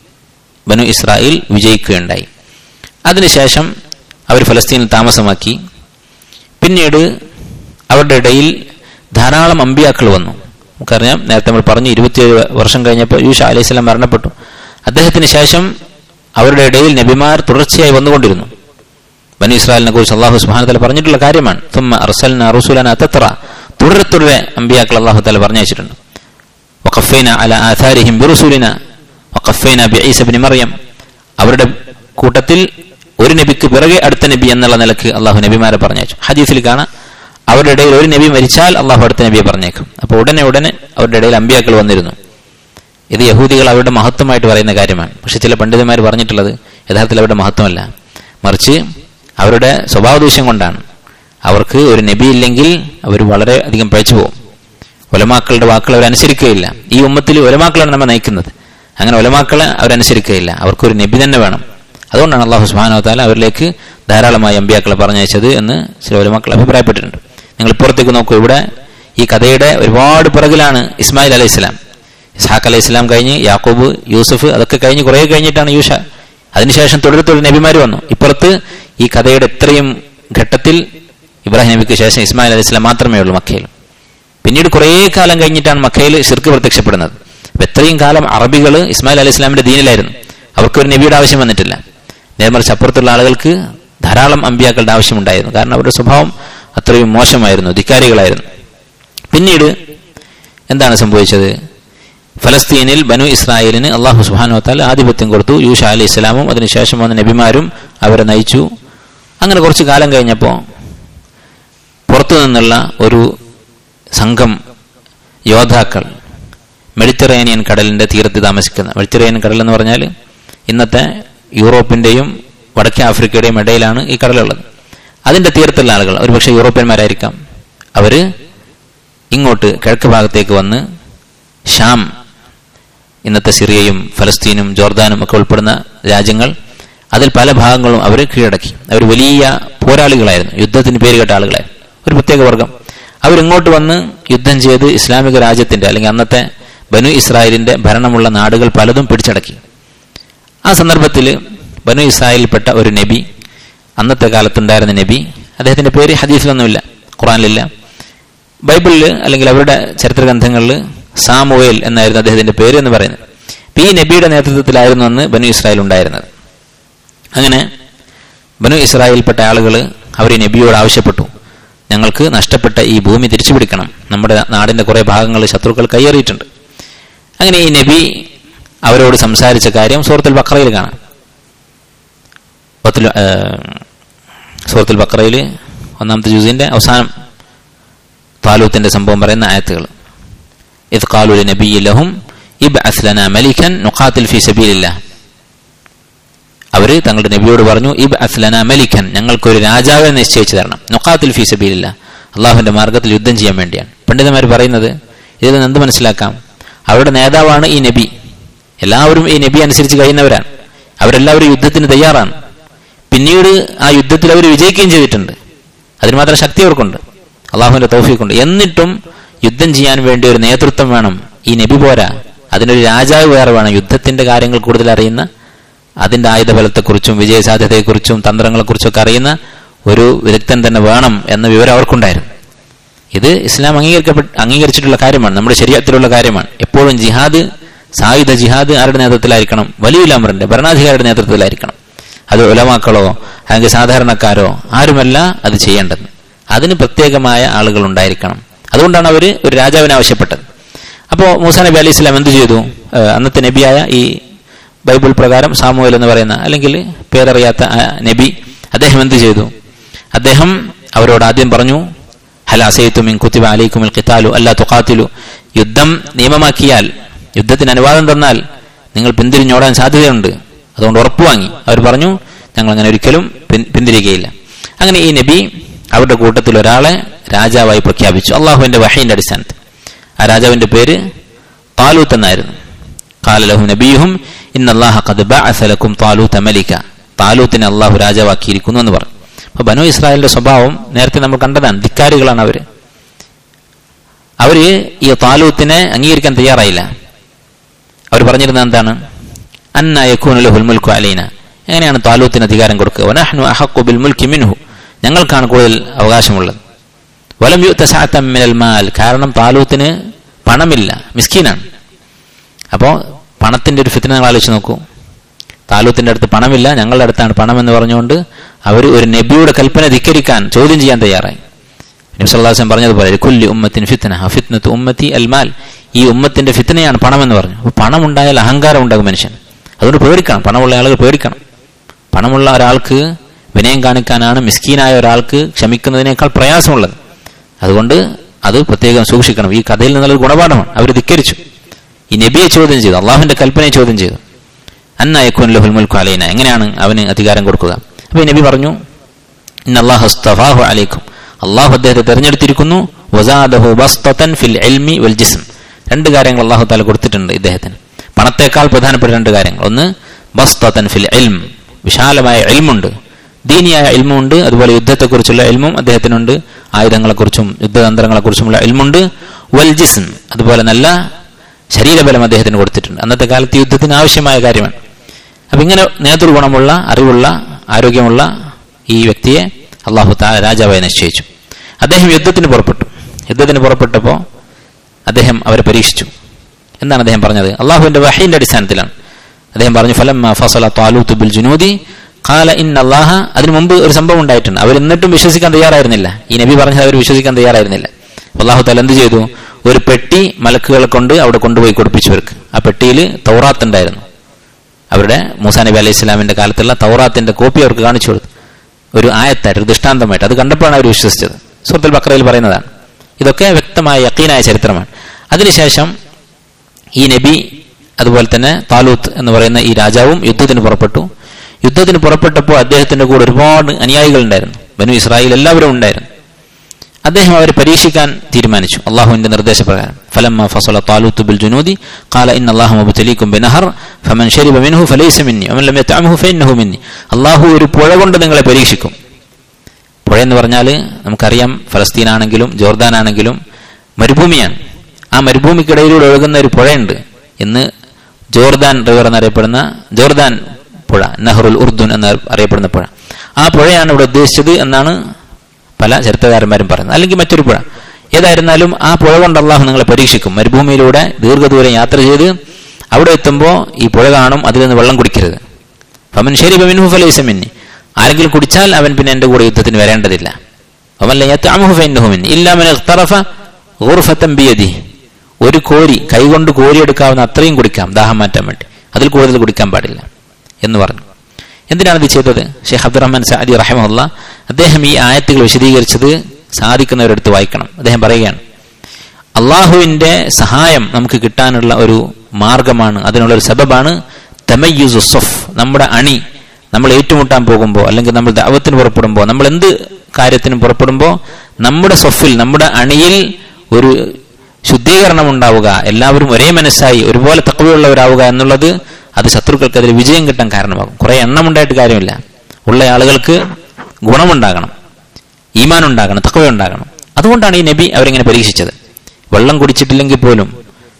ബനു ഇസ്രായേൽ വിജയിക്കുകയുണ്ടായി. അതിനുശേഷം അവർ ഫലസ്തീനിൽ താമസമാക്കി. പിന്നീട് അവരുടെ ഇടയിൽ ധാരാളം അമ്പിയാക്കൾ വന്നു. നമുക്കറിയാം, നേരത്തെ നമ്മൾ പറഞ്ഞു, 27 വർഷം കഴിഞ്ഞപ്പോൾ യൂഷ അലൈഹിസ്സലാം മരണപ്പെട്ടു. അദ്ദേഹത്തിന് ശേഷം അവരുടെ ഇടയിൽ നബിമാർ തുടർച്ചയായി വന്നുകൊണ്ടിരുന്നു. ബനു ഇസ്രായേലിനെ കുറിച്ച് അല്ലാഹു സുബ്ഹാനഹു വ തആല പറഞ്ഞിട്ടുള്ള കാര്യമാണ്. തുമ്മ അർസൽനാ റസൂലനാ തത്ര, തുടരെ അമ്പിയാക്കൾ അല്ലാഹു തആല പറഞ്ഞയച്ചിട്ടുണ്ട്. വഖഫൈനാ അലാ ആഥാരിഹിം ബിറുസുലിനാ വഖഫൈനാ ബിഈസ ഇബ്നു മറിയം, അവരുടെ കൂട്ടത്തിൽ ഒരു നബിക്ക് പിറകെ അടുത്ത നബി എന്നുള്ള നിലക്ക് അല്ലാഹു നബിമാരെ പറഞ്ഞയച്ചു. ഹദീസിൽ കാണാം, അവരുടെ ഇടയിൽ ഒരു നബി മരിച്ചാൽ അല്ലാഹു അടുത്ത നബിയെ പറഞ്ഞേക്കും. അപ്പോൾ ഉടനെ അവരുടെ ഇടയിൽ അമ്പിയാക്കൾ വന്നിരുന്നു. ഇത് യഹൂദികൾ അവരുടെ മഹത്വമായിട്ട് പറയുന്ന കാര്യമാണ്. പക്ഷെ ചില പണ്ഡിതന്മാർ പറഞ്ഞിട്ടുള്ളത് യഥാർത്ഥത്തിൽ അവരുടെ മഹത്വമല്ല, മറിച്ച് അവരുടെ സ്വഭാവദൂഷ്യം കൊണ്ടാണ്. അവർക്ക് ഒരു നബി ഇല്ലെങ്കിൽ അവർ വളരെ അധികം പഴിച്ചു പോകും. ഉലമാക്കളുടെ വാക്കുകൾ അവരനുസരിക്കുകയില്ല. ഈ ഉമ്മത്തിൽ ഉലമാക്കളാണ് നമ്മെ നയിക്കുന്നത്. അങ്ങനെ ഉലമാക്കളെ അവരനുസരിക്കുകയില്ല. അവർക്കൊരു നബി തന്നെ വേണം. അതുകൊണ്ടാണ് അല്ലാഹു സുബ്ഹാനഹു വ തആല അവരിലേക്ക് ധാരാളമായി അമ്പിയാക്കളെ പറഞ്ഞയച്ചത് എന്ന് ചില ഉലമാക്കൾ അഭിപ്രായപ്പെട്ടിട്ടുണ്ട്. നിങ്ങൾ ഇപ്പുറത്തേക്ക് നോക്കൂ, ഇവിടെ ഈ കഥയുടെ ഒരുപാട് പിറകിലാണ് ഇസ്മായിൽ അലൈഹിസ്സലാം. ഇസ്ഹാഖ് അലൈഹി ഇസ്ലാം കഴിഞ്ഞ് യാക്കൂബ്, യൂസുഫ്, അതൊക്കെ കഴിഞ്ഞ് കുറേ കഴിഞ്ഞിട്ടാണ് യൂഷ. അതിനുശേഷം തുടരെ നബിമാർ വന്നു. ഇപ്പുറത്ത് ഈ കഥയുടെ ഇത്രയും ഘട്ടത്തിൽ ഇബ്രാഹിം നബിക്ക് ശേഷം ഇസ്മായിൽ അലൈഹി ഇസ്ലാം മാത്രമേ ഉള്ളൂ മക്കയിൽ. പിന്നീട് കുറേ കാലം കഴിഞ്ഞിട്ടാണ് മക്കയിൽ ശിർക്ക് പ്രത്യക്ഷപ്പെടുന്നത്. അപ്പൊ എത്രയും കാലം അറബികൾ ഇസ്മായിൽ അലൈഹി ഇസ്ലാമിന്റെ ദീനിലായിരുന്നു. അവർക്കൊരു നബിയുടെ ആവശ്യം വന്നിട്ടില്ല. നേർമറിച്ച് അപ്പുറത്തുള്ള ആളുകൾക്ക് ധാരാളം അമ്പിയാക്കളുടെ ആവശ്യമുണ്ടായിരുന്നു. കാരണം അവരുടെ സ്വഭാവം അത്രയും മോശമായിരുന്നു, ധിക്കാരികളായിരുന്നു. പിന്നീട് എന്താണ് സംഭവിച്ചത്? ഫലസ്തീനിൽ ബനു ഇസ്രായേലിന് അല്ലാഹു സുബ്ഹാനഹു വ തആല ആധിപത്യം കൊടുത്തു. യൂഷ അലൈഹി ഇസ്ലാമും അതിനുശേഷം വന്ന നബിമാരും അവരെ നയിച്ചു. അങ്ങനെ കുറച്ചു കാലം കഴിഞ്ഞപ്പോൾ പുറത്തു നിന്നുള്ള ഒരു സംഘം യോദ്ധാക്കൾ മെഡിറ്ററേനിയൻ കടലിന്റെ തീരത്ത് താമസിക്കുന്ന, മെഡിറ്ററേനിയൻ കടൽ എന്ന് പറഞ്ഞാൽ ഇന്നത്തെ യൂറോപ്പിന്റെയും വടക്കേ ആഫ്രിക്കയുടെയും ഇടയിലാണ് ഈ കടലുള്ളത്. അതിന്റെ തീരത്തുള്ള ആളുകൾ, ഒരുപക്ഷെ യൂറോപ്യന്മാരായിരിക്കാം, അവര് ഇങ്ങോട്ട് കിഴക്ക് ഭാഗത്തേക്ക് വന്ന് ഷാം, ഇന്നത്തെ സിറിയയും ഫലസ്തീനും ജോർദാനും ഒക്കെ ഉൾപ്പെടുന്ന രാജ്യങ്ങൾ, അതിൽ പല ഭാഗങ്ങളും അവർ കീഴടക്കി. അവർ വലിയ പോരാളികളായിരുന്നു, യുദ്ധത്തിന് പേര് കേട്ട ആളുകളായിരുന്നു, ഒരു പ്രത്യേക വർഗം. അവരിങ്ങോട്ട് വന്ന് യുദ്ധം ചെയ്ത് ഇസ്ലാമിക രാജ്യത്തിന്റെ അല്ലെങ്കിൽ അന്നത്തെ ബനു ഇസ്രായേലിന്റെ ഭരണമുള്ള നാടുകൾ പലതും പിടിച്ചടക്കി. ആ സന്ദർഭത്തിൽ ബനു ഇസ്രായേലിൽപ്പെട്ട ഒരു നബി, അന്നത്തെ കാലത്തുണ്ടായിരുന്ന നബി, അദ്ദേഹത്തിന്റെ പേര് ഹദീസിലൊന്നുമില്ല, ഖുറാനിലില്ല, ബൈബിളിൽ അല്ലെങ്കിൽ അവരുടെ ചരിത്ര ഗ്രന്ഥങ്ങളിൽ സാമുവേൽ എന്നായിരുന്നു അദ്ദേഹത്തിന്റെ പേര് എന്ന് പറയുന്നത്. ഈ നബിയുടെ നേതൃത്വത്തിലായിരുന്നു അന്ന് ബനു ഇസ്രായേൽ ഉണ്ടായിരുന്നത്. അങ്ങനെ ബനു ഇസ്രായേൽപ്പെട്ട ആളുകൾ അവർ ഈ നബിയോട് ആവശ്യപ്പെട്ടു, ഞങ്ങൾക്ക് നഷ്ടപ്പെട്ട ഈ ഭൂമി തിരിച്ചു പിടിക്കണം, നമ്മുടെ നാടിന്റെ കുറെ ഭാഗങ്ങൾ ശത്രുക്കൾ കയ്യേറിയിട്ടുണ്ട്. അങ്ങനെ ഈ നബി അവരോട് സംസാരിച്ച കാര്യം സൂറത്തുൽ ബഖറയിൽ കാണാം. സൂറത്തുൽ ബഖറയിൽ 1-ാമത്തെ ജുസിന്റെ അവസാനം താലൂത്തിന്റെ സംഭവം പറയുന്ന ആയത്തുകൾ. ഇദ് ഖാലു ലിനബിയ്യിൻ ലഹും ഇബ്അസ് ലനാ മലികൻ നുഖാതിൽ ഫീ സബീലില്ലാഹ്. അവര് തങ്ങളുടെ നബിയോട് പറഞ്ഞു, ഇബ്അസ് ലനാ മലികൻ, ഞങ്ങൾക്കൊരു രാജാവിനെ നിശ്ചയിച്ചു തരണം, നുഖാതിൽ ഫീ സബീലില്ലാഹ്, അള്ളാഹുവിന്റെ മാർഗത്തിൽ യുദ്ധം ചെയ്യാൻ വേണ്ടിയാണ്. പണ്ഡിതന്മാർ പറയുന്നത് ഇതിൽ നിന്ന് എന്ത് മനസ്സിലാക്കാം? അവരുടെ നേതാവാണ് ഈ നബി. എല്ലാവരും ഈ നബി അനുസരിച്ച് കഴിയുന്നവരാണ്. അവരെല്ലാവരും യുദ്ധത്തിന് തയ്യാറാണ്. പിന്നീട് ആ യുദ്ധത്തിൽ അവർ വിജയിക്കുകയും ചെയ്തിട്ടുണ്ട്. അതിന് മാത്രം ശക്തി അവർക്കുണ്ട്, അള്ളാഹുവിന്റെ തൗഫീഖുണ്ട്. എന്നിട്ടും യുദ്ധം ചെയ്യാൻ വേണ്ടി ഒരു നേതൃത്വം വേണം. ഈ നബി പോരാ, അതിനൊരു രാജാവ് വേറെ വേണം, യുദ്ധത്തിന്റെ കാര്യങ്ങൾ കൂടുതൽ അറിയുന്ന, അതിന്റെ ആയുധബലത്തെക്കുറിച്ചും വിജയസാധ്യതയെക്കുറിച്ചും തന്ത്രങ്ങളെക്കുറിച്ചും ഒക്കെ അറിയുന്ന ഒരു വിദഗ്ധൻ തന്നെ വേണം എന്ന വിവരം അവർക്കുണ്ടായിരുന്നു. ഇത് ഇസ്ലാം അംഗീകരിച്ചിട്ടുള്ള കാര്യമാണ്, നമ്മുടെ ശരീഅത്തിലുള്ള കാര്യമാണ്. എപ്പോഴും ജിഹാദ്, സായുധ ജിഹാദ് ആരുടെ നേതൃത്വത്തിലായിരിക്കണം? വലിയുൽ അംറിന്റെ, ഭരണാധികാരിയുടെ നേതൃത്വത്തിലായിരിക്കണം. അത് ഉലമാക്കളോ അല്ലെങ്കിൽ സാധാരണക്കാരോ ആരുമല്ല അത് ചെയ്യേണ്ടത്. അതിന് പ്രത്യേകമായ ആളുകൾ ഉണ്ടായിരിക്കണം. അതുകൊണ്ടാണ് അവർ ഒരു രാജാവിനെ ആവശ്യപ്പെട്ടത്. അപ്പോൾ മൂസാ നബി അലൈഹി സ്വലാം എന്ത് ചെയ്തു? അന്നത്തെ നബിയായ ഈ ബൈബിൾ പ്രകാരം സാമുവേൽ എന്ന് പറയുന്ന അല്ലെങ്കിൽ പേരറിയാത്ത നബി അദ്ദേഹം എന്ത് ചെയ്തു? അദ്ദേഹം അവരോട് ആദ്യം പറഞ്ഞു, ഹൽ അസൈതും ഇൻ കുതിബ അലൈക്കുമുൽ ഖിതാലു അല്ലാ തുഖാതിലു, യുദ്ധം നിയമമാക്കിയാൽ, യുദ്ധത്തിന് അനുവാദം തന്നാൽ നിങ്ങൾ പിന്തിരിഞ്ഞോടാൻ സാധ്യതയുണ്ട്, അതുകൊണ്ട് ഉറപ്പു വാങ്ങി. അവർ പറഞ്ഞു, ഞങ്ങൾ അങ്ങനെ ഒരിക്കലും പിന്തിരികയില്ല. അങ്ങനെ ഈ നബി അവരുടെ കൂട്ടത്തിൽ ഒരാളെ രാജാവായി പ്രഖ്യാപിച്ചു, അള്ളാഹുവിന്റെ വഹയിന്റെ അടിസ്ഥാനത്തിൽ. ആ രാജാവിന്റെ പേര് താലൂത്ത് എന്നായിരുന്നു. ഖാല ലഹു നബിയുഹും ഇന്നല്ലാഹ ഖദ് ബഅസ ലക്കും താലൂത മലിക, താലൂത്തിനെ അള്ളാഹു രാജാവാക്കിയിരിക്കുന്നു എന്ന് പറഞ്ഞു. അപ്പൊ ബനൂ ഇസ്രായേലിന്റെ സ്വഭാവം നേരത്തെ നമ്മൾ കണ്ടതാണ്. ധിക്കാരികളാണ് അവര്. ഈ താലൂത്തിനെ അംഗീകരിക്കാൻ തയ്യാറായില്ല. അവർ പറഞ്ഞിരുന്നത് എന്താണ്? അന്നാ യകൂനു ലഹുൽ മുൽക്കു അലൈന, എങ്ങനെയാണ് താലൂത്തിന് അധികാരം കൊടുക്കുക? വനഹ്നു അഹഖു ബിൽ മുൽക്കി മിൻഹു, ഞങ്ങൾക്കാണ് കൂടുതൽ അവകാശമുള്ളത്. വലം യുഅത സഅതൻ മിനൽ മാൽ, കാരണം താലൂത്തിന് പണമില്ല, മിസ്കീനാണ്. അപ്പോൾ പണത്തിന്റെ ഒരു ഫിത്ന നിങ്ങൾ ആലോചിച്ച് നോക്കൂ. താലൂത്തിന്റെ അടുത്ത് പണമില്ല, ഞങ്ങളുടെ അടുത്താണ് പണം എന്ന് പറഞ്ഞുകൊണ്ട് അവർ ഒരു നബിയുടെ കൽപ്പന ധിക്കരിക്കാൻ, ചോദ്യം ചെയ്യാൻ തയ്യാറായി. നബി സല്ലല്ലാഹു അലൈഹി വസല്ലം പറഞ്ഞതുപോലെ കുല്ലി ഉമ്മത്തിൻ ഫിത്ന ഫിത്നത്തു ഉമ്മത്തി അൽ മാൽ, ഈ ഉമ്മത്തിന്റെ ഫിത്നയാണ് പണം എന്ന് പറഞ്ഞു. അപ്പോൾ പണം ഉണ്ടായാൽ അഹങ്കാരം ഉണ്ടാകും മനുഷ്യൻ. അതുകൊണ്ട് പേടിക്കണം, പണമുള്ള ആളുകൾ പേടിക്കണം. പണമുള്ള ഒരാൾക്ക് വിനയം കാണിക്കാനാണ് മിസ്കീനായ ഒരാൾക്ക് ക്ഷമിക്കുന്നതിനേക്കാൾ പ്രയാസമുള്ളത്. അതുകൊണ്ട് അത് പ്രത്യേകം സൂക്ഷിക്കണം. ഈ കഥയിൽ നിന്നുള്ളൊരു ഗുണപാഠമാണ്. അവർ ധിക്കരിച്ചു, ഈ നബിയെ ചോദ്യം ചെയ്തു, അള്ളാഹുവിന്റെ കൽപ്പനയെ ചോദ്യം ചെയ്തു. അന്നാ യകൂനു ലഹുൽ മുൽക്കു അലൈന, എങ്ങനെയാണ് അവന് അധികാരം കൊടുക്കുക? അപ്പൊ ഈ നബി പറഞ്ഞു, ഇന്നല്ലാഹു അസ്തഫാഹു അലൈക്കും, അള്ളാഹു അദ്ദേഹത്തെ തെരഞ്ഞെടുത്തിരിക്കുന്നു. വസാദഹു ബസ്തതൻ ഫിൽ ഇൽമി വൽ ജിസ്ം, രണ്ട് കാര്യങ്ങൾ അള്ളാഹു തആല കൊടുത്തിട്ടുണ്ട് ഇദ്ദേഹത്തിന്, പണത്തേക്കാൾ പ്രധാനപ്പെട്ട രണ്ട് കാര്യങ്ങൾ. ഒന്ന് ബസ്തതൻ ഫിൽ ഇൽം, വിശാലമായ ഇൽമുണ്ട്, ദീനിയായ ഇൽമുണ്ട്. അതുപോലെ യുദ്ധത്തെക്കുറിച്ചുള്ള ഇൽമും അദ്ദേഹത്തിനുണ്ട്, ആയുധങ്ങളെക്കുറിച്ചും യുദ്ധതന്ത്രങ്ങളെക്കുറിച്ചുമുള്ള ഇൽമുണ്ട്. വൽ ജിസ്ം, അതുപോലെ നല്ല ശരീരബലം അദ്ദേഹത്തിന് കൊടുത്തിട്ടുണ്ട്. അന്നത്തെ കാലത്ത് യുദ്ധത്തിന് ആവശ്യമായ കാര്യമാണ്. അപ്പൊ ഇങ്ങനെ നേതൃഗുണമുള്ള, അറിവുള്ള, ആരോഗ്യമുള്ള ഈ വ്യക്തിയെ അള്ളാഹു തആല രാജാവായി നിശ്ചയിച്ചു. അദ്ദേഹം യുദ്ധത്തിന് പുറപ്പെട്ടു. യുദ്ധത്തിന് പുറപ്പെട്ടപ്പോൾ അദ്ദേഹം അവരെ പരീക്ഷിച്ചു. എന്താണ് അദ്ദേഹം പറഞ്ഞത്? അള്ളാഹുവിന്റെ വഹയിന്റെ അടിസ്ഥാനത്തിലാണ്. അദ്ദേഹം പറഞ്ഞു, ഫലമ്മ ഫസല താലൂത്ത് ബിൽ ജുനൂദി ഖാല ഇന്നല്ലാഹ, അതിനു മുമ്പ് ഒരു സംഭവം ഉണ്ടായിട്ടുണ്ട്. അവർ എന്നിട്ടും വിശ്വസിക്കാൻ തയ്യാറായിരുന്നില്ല. ഈ നബി പറഞ്ഞത് അവർ വിശ്വസിക്കാൻ തയ്യാറായിരുന്നില്ല. അള്ളാഹു തആല എന്ത് ചെയ്തു? ഒരു പെട്ടി മലക്കുകളെ കൊണ്ട് അവിടെ കൊണ്ടുപോയി കൊടുപ്പിച്ചവർക്ക്. ആ പെട്ടിയിൽ തൗറാത്ത് ഉണ്ടായിരുന്നു. അവരുടെ മൂസാ നബി അലൈഹി ഇസ്ലാമിന്റെ കാലത്തുള്ള തൗറാത്തിന്റെ കോപ്പി അവർക്ക് കാണിച്ചു കൊടുത്തു, ഒരു ആയത്തായിട്ട്, ഒരു ദൃഷ്ടാന്തമായിട്ട്. അത് കണ്ടപ്പോഴാണ് അവർ വിശ്വസിച്ചത്. സൂറത്തുൽ ബഖറയിൽ പറയുന്നതാണ്. ഇതൊക്കെ വ്യക്തമായ യഖീനായ ചരിത്രമാണ്. അതിനുശേഷം ഈ നബി, അതുപോലെ തന്നെ താലൂത്ത് എന്ന് പറയുന്ന ഈ രാജാവും യുദ്ധത്തിന് പുറപ്പെട്ടു. യുദ്ധത്തിന് പുറപ്പെട്ടപ്പോൾ അദ്ദേഹത്തിന്റെ കൂടെ ഒരുപാട് അനുയായികൾ ഉണ്ടായിരുന്നു. ബനൂ ഇസ്രായേൽ എല്ലാവരും ഉണ്ടായിരുന്നു. അദ്ദേഹം അവരെ പരീക്ഷിക്കാൻ തീരുമാനിച്ചു അള്ളാഹുവിന്റെ നിർദ്ദേശപ്രകാരം. ഫലമ്മ ഫസല താലൂത്ത് ബിൽ ജുനൂദി ഖാല ഇന്നല്ലാഹ മുബ്തലീകും ബിനഹർ ഫമൻ ശരിബ മിൻഹു ഫലൈസ മിന്നി വമൻ ലം യതഅംഹു ഫഇന്നഹു മിന്നി. അള്ളാഹു ഒരു പുഴ കൊണ്ട് നിങ്ങളെ പരീക്ഷിക്കും. പുഴ എന്ന് പറഞ്ഞാൽ നമുക്കറിയാം, ഫലസ്തീനാണെങ്കിലും ജോർദാനാണെങ്കിലും മരുഭൂമിയാണ്. ആ മരുഭൂമിക്കിടയിലൂടെ ഒഴുകുന്ന ഒരു പുഴയുണ്ട്. ഇന്ന് ജോർദാൻ റിവർ എന്നറിയപ്പെടുന്ന ജോർദാൻ പുഴ, നഹറുൽ ഉർദുൻ എന്നറിയപ്പെടുന്ന പുഴ, ആ പുഴയാണ് ഇവിടെ ഉദ്ദേശിച്ചത് എന്നാണ് പല ചരിത്രകാരന്മാരും പറയുന്നത്. അല്ലെങ്കിൽ മറ്റൊരു പുഴ. ഏതായിരുന്നാലും ആ പുഴ കൊണ്ട് അള്ളാഹു നിങ്ങളെ പരീക്ഷിക്കും. മരുഭൂമിയിലൂടെ ദീർഘദൂരം യാത്ര ചെയ്ത് അവിടെ എത്തുമ്പോൾ ഈ പുഴ കാണും, അതിൽ നിന്ന് വെള്ളം കുടിക്കരുത്. ഫമൻ ശരിബ മിൻഹു ഫലൈസ മിന്നി, ആരെങ്കിലും കുടിച്ചാൽ അവൻ പിന്നെ എന്റെ കൂടെ യുദ്ധത്തിന് വരേണ്ടതില്ല. വമൻ ലം യതഅംഹു ഫഇന്നഹു മിന്നി ഇല്ലാ മൻ ഇഖ്തറഫ ഗുർഫതൻ ബിയദി, ഒരു കോരി, കൈകൊണ്ട് കോരിയെടുക്കാവുന്ന അത്രയും കുടിക്കാം ദാഹം മാറ്റാൻ വേണ്ടി, അതിൽ കൂടുതൽ കുടിക്കാൻ പാടില്ല എന്ന് പറഞ്ഞു. എന്തിനാണ് ഇത് ചെയ്തത്? ഷെയ്ഖ് അബ്ദുറഹ്മാൻ സഅദി റഹിമഹുല്ലാ അദ്ദേഹം ഈ ആയത്തുകൾ വിശദീകരിച്ചത് സാധിക്കുന്നവരെടുത്ത് വായിക്കണം. അദ്ദേഹം പറയുകയാണ്, അള്ളാഹുവിന്റെ സഹായം നമുക്ക് കിട്ടാനുള്ള ഒരു മാർഗമാണ്, അതിനുള്ളൊരു സബബാണ് തമയ്യുസു സഫ്, നമ്മുടെ അണി. നമ്മൾ ഏറ്റുമുട്ടാൻ പോകുമ്പോൾ, അല്ലെങ്കിൽ നമ്മൾ ദഅവത്തിന് പുറപ്പെടുമ്പോൾ, നമ്മൾ എന്ത് കാര്യത്തിനും പുറപ്പെടുമ്പോൾ നമ്മുടെ സഫിൽ, നമ്മുടെ അണിയിൽ ഒരു ശുദ്ധീകരണം ഉണ്ടാവുക, എല്ലാവരും ഒരേ മനസ്സായി ഒരുപോലെ തഖ്വയുള്ളവരാവുക എന്നുള്ളത് അത് ശത്രുക്കൾക്കെതിരെ വിജയം കിട്ടാൻ കാരണമാകും. കുറെ എണ്ണം ഉണ്ടായിട്ട് കാര്യമില്ല, ഉള്ള ആളുകൾക്ക് ഗുണമുണ്ടാകണം, ഈമാൻ ഉണ്ടാകണം, തഖ്വ ഉണ്ടാകണം. അതുകൊണ്ടാണ് ഈ നബി അവരെങ്ങനെ പരീക്ഷിച്ചത്. വെള്ളം കുടിച്ചിട്ടില്ലെങ്കിൽ പോലും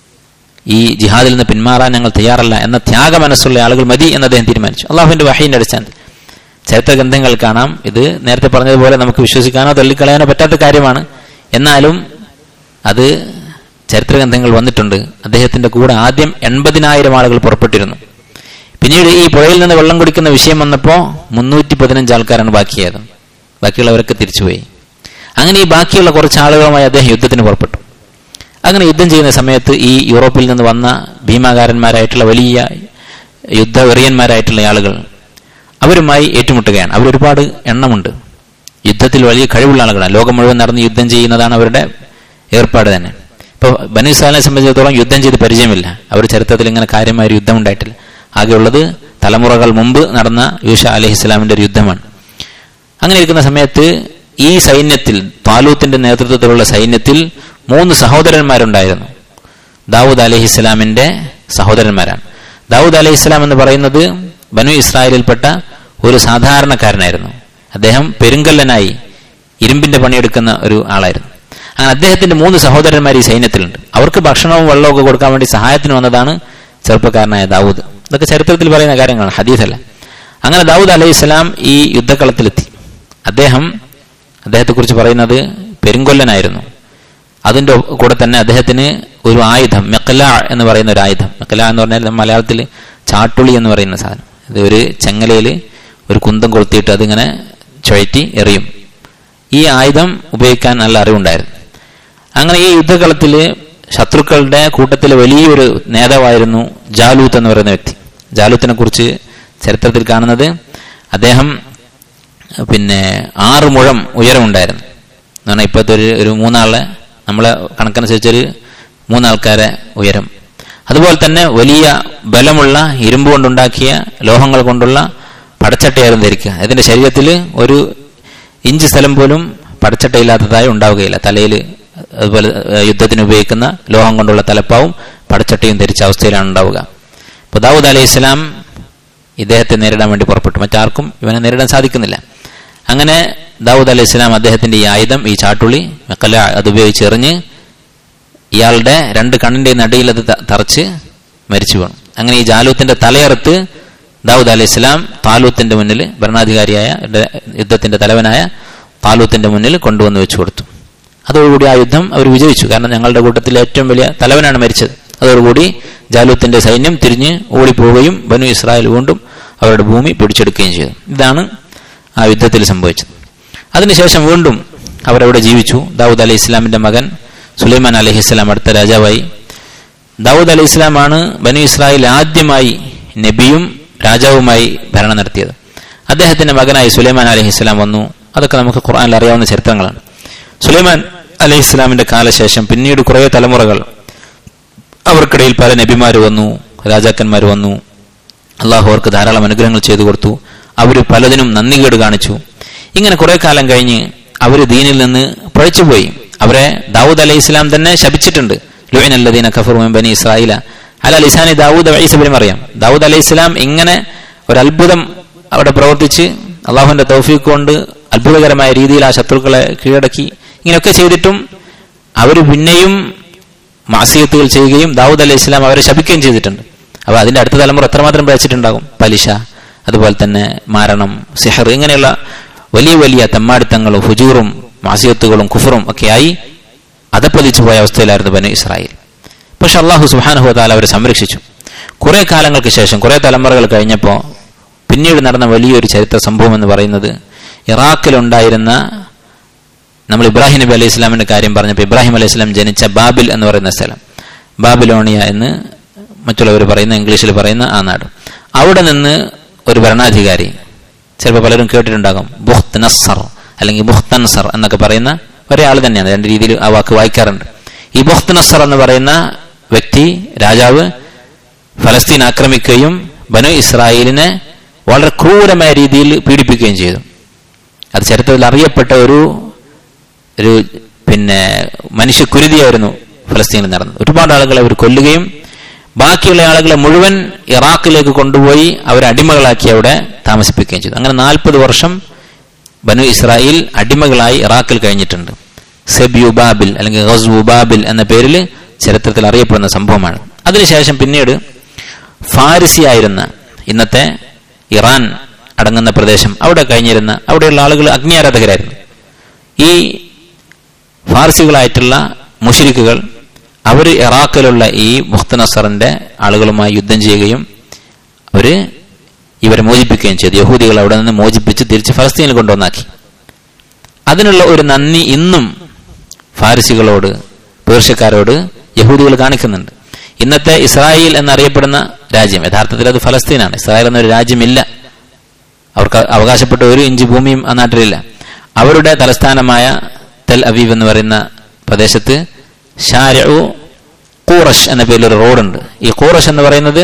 ഈ ജിഹാദിൽ നിന്ന് പിന്മാറാൻ ഞങ്ങൾ തയ്യാറല്ല എന്ന ത്യാഗ മനസ്സുള്ള ആളുകൾ മതി എന്ന് അദ്ദേഹം തീരുമാനിച്ചു. അള്ളാഹുവിന്റെ വഹയിന്റെ അടിസ്ഥാനത്തിൽ ചരിത്ര ഗ്രന്ഥങ്ങൾ കാണാം. ഇത് നേരത്തെ പറഞ്ഞതുപോലെ നമുക്ക് വിശ്വസിക്കാനോ തള്ളിക്കളയാനോ പറ്റാത്ത കാര്യമാണ്. എന്നാലും അത് ചരിത്ര ഗ്രന്ഥങ്ങൾ വന്നിട്ടുണ്ട്. അദ്ദേഹത്തിന്റെ കൂടെ ആദ്യം 80,000 ആളുകൾ പുറപ്പെട്ടിരുന്നു. പിന്നീട് ഈ പുഴയിൽ നിന്ന് വെള്ളം കുടിക്കുന്ന വിഷയം വന്നപ്പോൾ 315 ആൾക്കാരാണ് ബാക്കിയായത്. ബാക്കിയുള്ളവരൊക്കെ തിരിച്ചുപോയി. അങ്ങനെ ഈ ബാക്കിയുള്ള കുറച്ച് ആളുകളുമായി അദ്ദേഹം യുദ്ധത്തിന് പുറപ്പെട്ടു. അങ്ങനെ യുദ്ധം ചെയ്യുന്ന സമയത്ത് ഈ യൂറോപ്പിൽ നിന്ന് വന്ന ഭീമാകാരന്മാരായിട്ടുള്ള വലിയ യുദ്ധവെറിയന്മാരായിട്ടുള്ള ആളുകൾ അവരുമായി ഏറ്റുമുട്ടുകയാണ്. അവരൊരുപാട് എണ്ണമുണ്ട്, യുദ്ധത്തിൽ വലിയ കഴിവുള്ള ആളുകളാണ്, ലോകം മുഴുവൻ നടന്ന് യുദ്ധം ചെയ്യുന്നതാണ് അവരുടെ ഏർപ്പാട് തന്നെ. ഇപ്പോൾ ബനൂ ഇസ്രായേലിനെ സംബന്ധിച്ചിടത്തോളം യുദ്ധം ചെയ്ത് പരിചയമില്ല. അവർ ചരിത്രത്തിൽ ഇങ്ങനെ കാര്യമായൊരു യുദ്ധം ഉണ്ടായിട്ടില്ല. ആകെയുള്ളത് തലമുറകൾ മുമ്പ് നടന്ന യൂശ അലൈഹിസ്സലാമിന്റെ ഒരു യുദ്ധമാണ്. അങ്ങനെ ഇരിക്കുന്ന സമയത്ത് ഈ സൈന്യത്തിൽ, താലൂത്തിന്റെ നേതൃത്വത്തിലുള്ള സൈന്യത്തിൽ 3 സഹോദരന്മാരുണ്ടായിരുന്നു. ദാവൂദ് അലൈഹിസ്സലാമിന്റെ സഹോദരന്മാരാണ്. ദാവൂദ് അലൈഹിസ്സലാം എന്ന് പറയുന്നത് ബനൂ ഇസ്രായേലിൽപ്പെട്ട ഒരു സാധാരണക്കാരനായിരുന്നു. അദ്ദേഹം പെരുങ്കല്ലനായി ഇരുമ്പിന്റെ പണിയെടുക്കുന്ന ഒരു ആളായിരുന്നു. അങ്ങനെ അദ്ദേഹത്തിന്റെ 3 സഹോദരന്മാർ ഈ സൈന്യത്തിലുണ്ട്. അവർക്ക് ഭക്ഷണവും വെള്ളവും ഒക്കെ കൊടുക്കാൻ വേണ്ടി സഹായത്തിന് വന്നതാണ് ചെറുപ്പക്കാരനായ ദാവൂദ്. ഇതൊക്കെ ചരിത്രത്തിൽ പറയുന്ന കാര്യങ്ങളാണ്, ഹദീസല്ല. അങ്ങനെ ദാവൂദ് അലൈഹിസ്സലാം ഈ യുദ്ധക്കളത്തിലെത്തി. അദ്ദേഹത്തെക്കുറിച്ച് പറയുന്നത് പെരുങ്കൊല്ലനായിരുന്നു. അതിന്റെ കൂടെ തന്നെ അദ്ദേഹത്തിന് ഒരു ആയുധം, മെക്കല എന്ന് പറയുന്ന ഒരു ആയുധം. മെക്കല എന്ന് പറഞ്ഞാൽ മലയാളത്തിൽ ചാട്ടുളി എന്ന് പറയുന്ന സാധനം. ഇത് ഒരു ചെങ്ങലയിൽ ഒരു കുന്തം കൊളുത്തിയിട്ട് അതിങ്ങനെ ചുഴറ്റി എറിയും. ഈ ആയുധം ഉപയോഗിക്കാൻ നല്ല അറിവുണ്ടായിരുന്നു. അങ്ങനെ ഈ യുദ്ധകളത്തിൽ ശത്രുക്കളുടെ കൂട്ടത്തിലെ വലിയൊരു നേതാവായിരുന്നു ജാലൂത്ത് എന്ന് പറയുന്ന വ്യക്തി. ജാലൂത്തിനെ കുറിച്ച് ചരിത്രത്തിൽ കാണുന്നത്, അദ്ദേഹം 6 മുഴം ഉയരമുണ്ടായിരുന്നു എന്ന് പറഞ്ഞാൽ ഇപ്പോഴത്തെ ഒരു 3 ആളെ, നമ്മളെ കണക്കനുസരിച്ചൊരു 3 ആൾക്കാരെ ഉയരം. അതുപോലെ തന്നെ വലിയ ബലമുള്ള ഇരുമ്പ് കൊണ്ടുണ്ടാക്കിയ ലോഹങ്ങൾ കൊണ്ടുള്ള പടച്ചട്ടയായിരുന്നു ധരിക്കുക. അതിന്റെ ശരീരത്തിൽ 1 ഇഞ്ച് സ്ഥലം പോലും പടച്ചട്ടയില്ലാത്തതായി ഉണ്ടാവുകയില്ല. തലയിൽ അതുപോലെ യുദ്ധത്തിന് ഉപയോഗിക്കുന്ന ലോഹം കൊണ്ടുള്ള തലപ്പാവും പടച്ചട്ടയും ധരിച്ച അവസ്ഥയിലാണ് ഉണ്ടാവുക. ഇപ്പോൾ ദാവൂദ് അലൈഹിസ്സലാം ഇദ്ദേഹത്തെ നേരിടാൻ വേണ്ടി പുറപ്പെട്ടു. മറ്റാർക്കും ഇവനെ നേരിടാൻ സാധിക്കുന്നില്ല. അങ്ങനെ ദാവൂദ് അലൈഹിസ്സലാം അദ്ദേഹത്തിന്റെ ഈ ആയുധം, ഈ ചാട്ടുളി മെക്കല, അതുപയോഗിച്ച് എറിഞ്ഞ് ഇയാളുടെ 2 കണ്ണിന്റെ നടിയിൽ അത് തറച്ച് മരിച്ചു വീണു. അങ്ങനെ ഈ ജാലൂത്തിന്റെ തലയറുത്ത് ദാവൂദ് അലൈഹിസ്സലാം താലൂത്തിന്റെ മുന്നിൽ, ഭരണാധികാരിയായ യുദ്ധത്തിന്റെ തലവനായ താലൂത്തിന്റെ മുന്നിൽ കൊണ്ടുവന്ന് വെച്ചു കൊടുത്തു. അതോടുകൂടി ആ യുദ്ധം അവർ വിജയിച്ചു. കാരണം ഞങ്ങളുടെ കൂട്ടത്തിലെ ഏറ്റവും വലിയ തലവനാണ് മരിച്ചത്. അതോടുകൂടി ജാലൂത്തിന്റെ സൈന്യം തിരിഞ്ഞ് ഓടിപ്പോവുകയും ബനൂ ഇസ്രായേൽ വീണ്ടും അവരുടെ ഭൂമി പിടിച്ചെടുക്കുകയും ചെയ്തു. ഇതാണ് ആ യുദ്ധത്തിൽ സംഭവിച്ചത്. അതിനുശേഷം വീണ്ടും അവരവിടെ ജീവിച്ചു. ദാവൂദ് അലൈഹി ഇസ്ലാമിന്റെ മകൻ സുലൈമാൻ അലൈഹിസ്സലാം അടുത്ത രാജാവായി. ദാവൂദ് അലൈഹി ഇസ്ലാമാണ് ബനൂ ഇസ്രായേൽ ആദ്യമായി നബിയും രാജാവുമായി ഭരണം നടത്തിയത്. അദ്ദേഹത്തിന്റെ മകനായി സുലൈമാൻ അലൈഹിസ്സലാം വന്നു. അതൊക്കെ നമുക്ക് ഖുർആനിൽ അറിയാവുന്ന ചരിത്രങ്ങളാണ്. സുലൈമാൻ അലൈഹിസ്സലാമിന്റെ കാലശേഷം പിന്നീട് കുറേ തലമുറകൾ, അവർക്കിടയിൽ പല നബിമാർ വന്നു, രാജാക്കന്മാർ വന്നു. അള്ളാഹു അവർക്ക് ധാരാളം അനുഗ്രഹങ്ങൾ ചെയ്തു കൊടുത്തു. അവർ പലതിനും നന്ദികേട് കാണിച്ചു. ഇങ്ങനെ കുറെ കാലം കഴിഞ്ഞ് അവർ ദീനിൽ നിന്ന് പഴിച്ചുപോയി. അവരെ ദാവൂദ് അലൈഹി ഇസ്ലാം തന്നെ ശപിച്ചിട്ടുണ്ട്. ലുഇനല്ലദീന കഫറൂ മിൻ ബനി ഇസ്രായീല അലാ ലിസാനി ദാവൂദ് വഈസ ഇബ്നു മറിയം. ദാവൂദ് അലൈഹി ഇസ്ലാം ഇങ്ങനെ ഒരു അത്ഭുതം അവിടെ പ്രവർത്തിച്ച് അള്ളാഹുവിന്റെ തൗഫീഖ് കൊണ്ട് അത്ഭുതകരമായ രീതിയിൽ ആ ശത്രുക്കളെ കീഴടക്കി. ഇങ്ങനെയൊക്കെ ചെയ്തിട്ടും അവർ പിന്നെയും മാസിയത്തുകൾ ചെയ്യുകയും ദാവൂദ് അലൈഹി ഇസ്ലാം അവരെ ശപിക്കുകയും ചെയ്തിട്ടുണ്ട്. അപ്പോൾ അതിന്റെ അടുത്ത തലമുറ എത്രമാത്രം പഴിച്ചിട്ടുണ്ടാകും? പലിശ, അതുപോലെ തന്നെ മാരണം, സിഹർ, ഇങ്ങനെയുള്ള വലിയ വലിയ തെമ്മാടിത്തങ്ങളും ഫുജൂറും മാസിയത്തുകളും കുഫറും ഒക്കെയായി അതപ്പതിച്ചു പോയ അവസ്ഥയിലായിരുന്നു ബനൂ ഇസ്രായേൽ. പക്ഷെ അള്ളാഹു സുബ്ഹാനഹു വ തആല അവരെ സംരക്ഷിച്ചു. കുറെ കാലങ്ങൾക്ക് ശേഷം, കുറെ തലമുറകൾ കഴിഞ്ഞപ്പോൾ പിന്നീട് നടന്ന വലിയൊരു ചരിത്ര സംഭവം എന്ന് പറയുന്നത്, ഇറാഖിലുണ്ടായിരുന്ന, നമ്മൾ ഇബ്രാഹിം നബി അലൈഹി ഇസ്ലാമിന്റെ കാര്യം പറഞ്ഞപ്പോൾ ഇബ്രാഹിം അലൈഹി ഇസ്ലാം ജനിച്ച ബാബിൽ എന്ന് പറയുന്ന സ്ഥലം, ബാബിലോണിയ എന്ന് മറ്റുള്ളവർ പറയുന്ന, ഇംഗ്ലീഷിൽ പറയുന്ന ആ നാട്, അവിടെ നിന്ന് ഒരു ഭരണാധികാരി, ചിലപ്പോൾ പലരും കേട്ടിട്ടുണ്ടാകും, ബുഖ്ത് നസ്സർ അല്ലെങ്കിൽ ബുഖ്തൻസർ എന്നൊക്കെ പറയുന്ന ഒരാൾ തന്നെയാണ്. 2 രീതിയിൽ ആ വാക്ക് വായിക്കാറുണ്ട്. ഈ ബുഖ്ത് നസ്സർ എന്ന് പറയുന്ന വ്യക്തി, രാജാവ്, ഫലസ്തീൻ ആക്രമിക്കുകയും ബനൂ ഇസ്രായേലിനെ വളരെ ക്രൂരമായ രീതിയിൽ പീഡിപ്പിക്കുകയും ചെയ്തു. അത് ചരിത്രത്തിൽ അറിയപ്പെട്ട ഒരു മനുഷ്യക്കുരുതിയായിരുന്നു ഫലസ്തീനിൽ നടന്നത്. ഒരുപാട് ആളുകളെ അവർ കൊല്ലുകയും ബാക്കിയുള്ള ആളുകളെ മുഴുവൻ ഇറാഖിലേക്ക് കൊണ്ടുപോയി അവരെ അടിമകളാക്കി അവിടെ താമസിപ്പിക്കുകയും ചെയ്തു. അങ്ങനെ 40 വർഷം ബനു ഇസ്രായേൽ അടിമകളായി ഇറാഖിൽ കഴിഞ്ഞിട്ടുണ്ട്. സെബ്യു ബാബിൽ അല്ലെങ്കിൽ ഗസ്വു ബാബിൽ എന്ന പേരിൽ ചരിത്രത്തിൽ അറിയപ്പെടുന്ന സംഭവമാണ്. അതിനുശേഷം പിന്നീട് ഫാരിസിയായിരുന്ന, ഇന്നത്തെ ഇറാൻ അടങ്ങുന്ന പ്രദേശം, അവിടെ കഴിഞ്ഞിരുന്ന, അവിടെയുള്ള ആളുകൾ അഗ്നിയാരാധകരായിരുന്നു. ഈ ഫാർസികളായിട്ടുള്ള മുശ്രിക്കുകൾ അവർ ഇറാഖിലുള്ള ഈ ബുഖ്ത് നസ്സറിന്റെ ആളുകളുമായി യുദ്ധം ചെയ്യുകയും ഇവരെ മോചിപ്പിക്കുകയും ചെയ്തു. യഹൂദികൾ അവിടെ നിന്ന് മോചിപ്പിച്ച് തിരിച്ച് ഫലസ്തീനിൽ കൊണ്ടുവന്നാക്കി. അതിനുള്ള ഒരു നന്ദി ഇന്നും ഫാരിസികളോട്, പേർഷ്യക്കാരോട് യഹൂദികൾ കാണിക്കുന്നുണ്ട്. ഇന്നത്തെ ഇസ്രായേൽ എന്നറിയപ്പെടുന്ന രാജ്യം, യഥാർത്ഥത്തിൽ അത് ഫലസ്തീനാണ്. ഇസ്രായേൽ എന്നൊരു രാജ്യമില്ല, അവർക്ക് അവകാശപ്പെട്ട ഒരു ഇഞ്ച് ഭൂമിയും ആ നാട്ടിലില്ല. അവരുടെ തലസ്ഥാനമായ തെൽ അവീവ് എന്ന് പറയുന്ന പ്രദേശത്ത് ഷാരിഉ ഖൂറഷ് എന്ന പേരിലൊരു റോഡുണ്ട്. ഈ ഖൂറഷ് എന്ന് പറയുന്നത്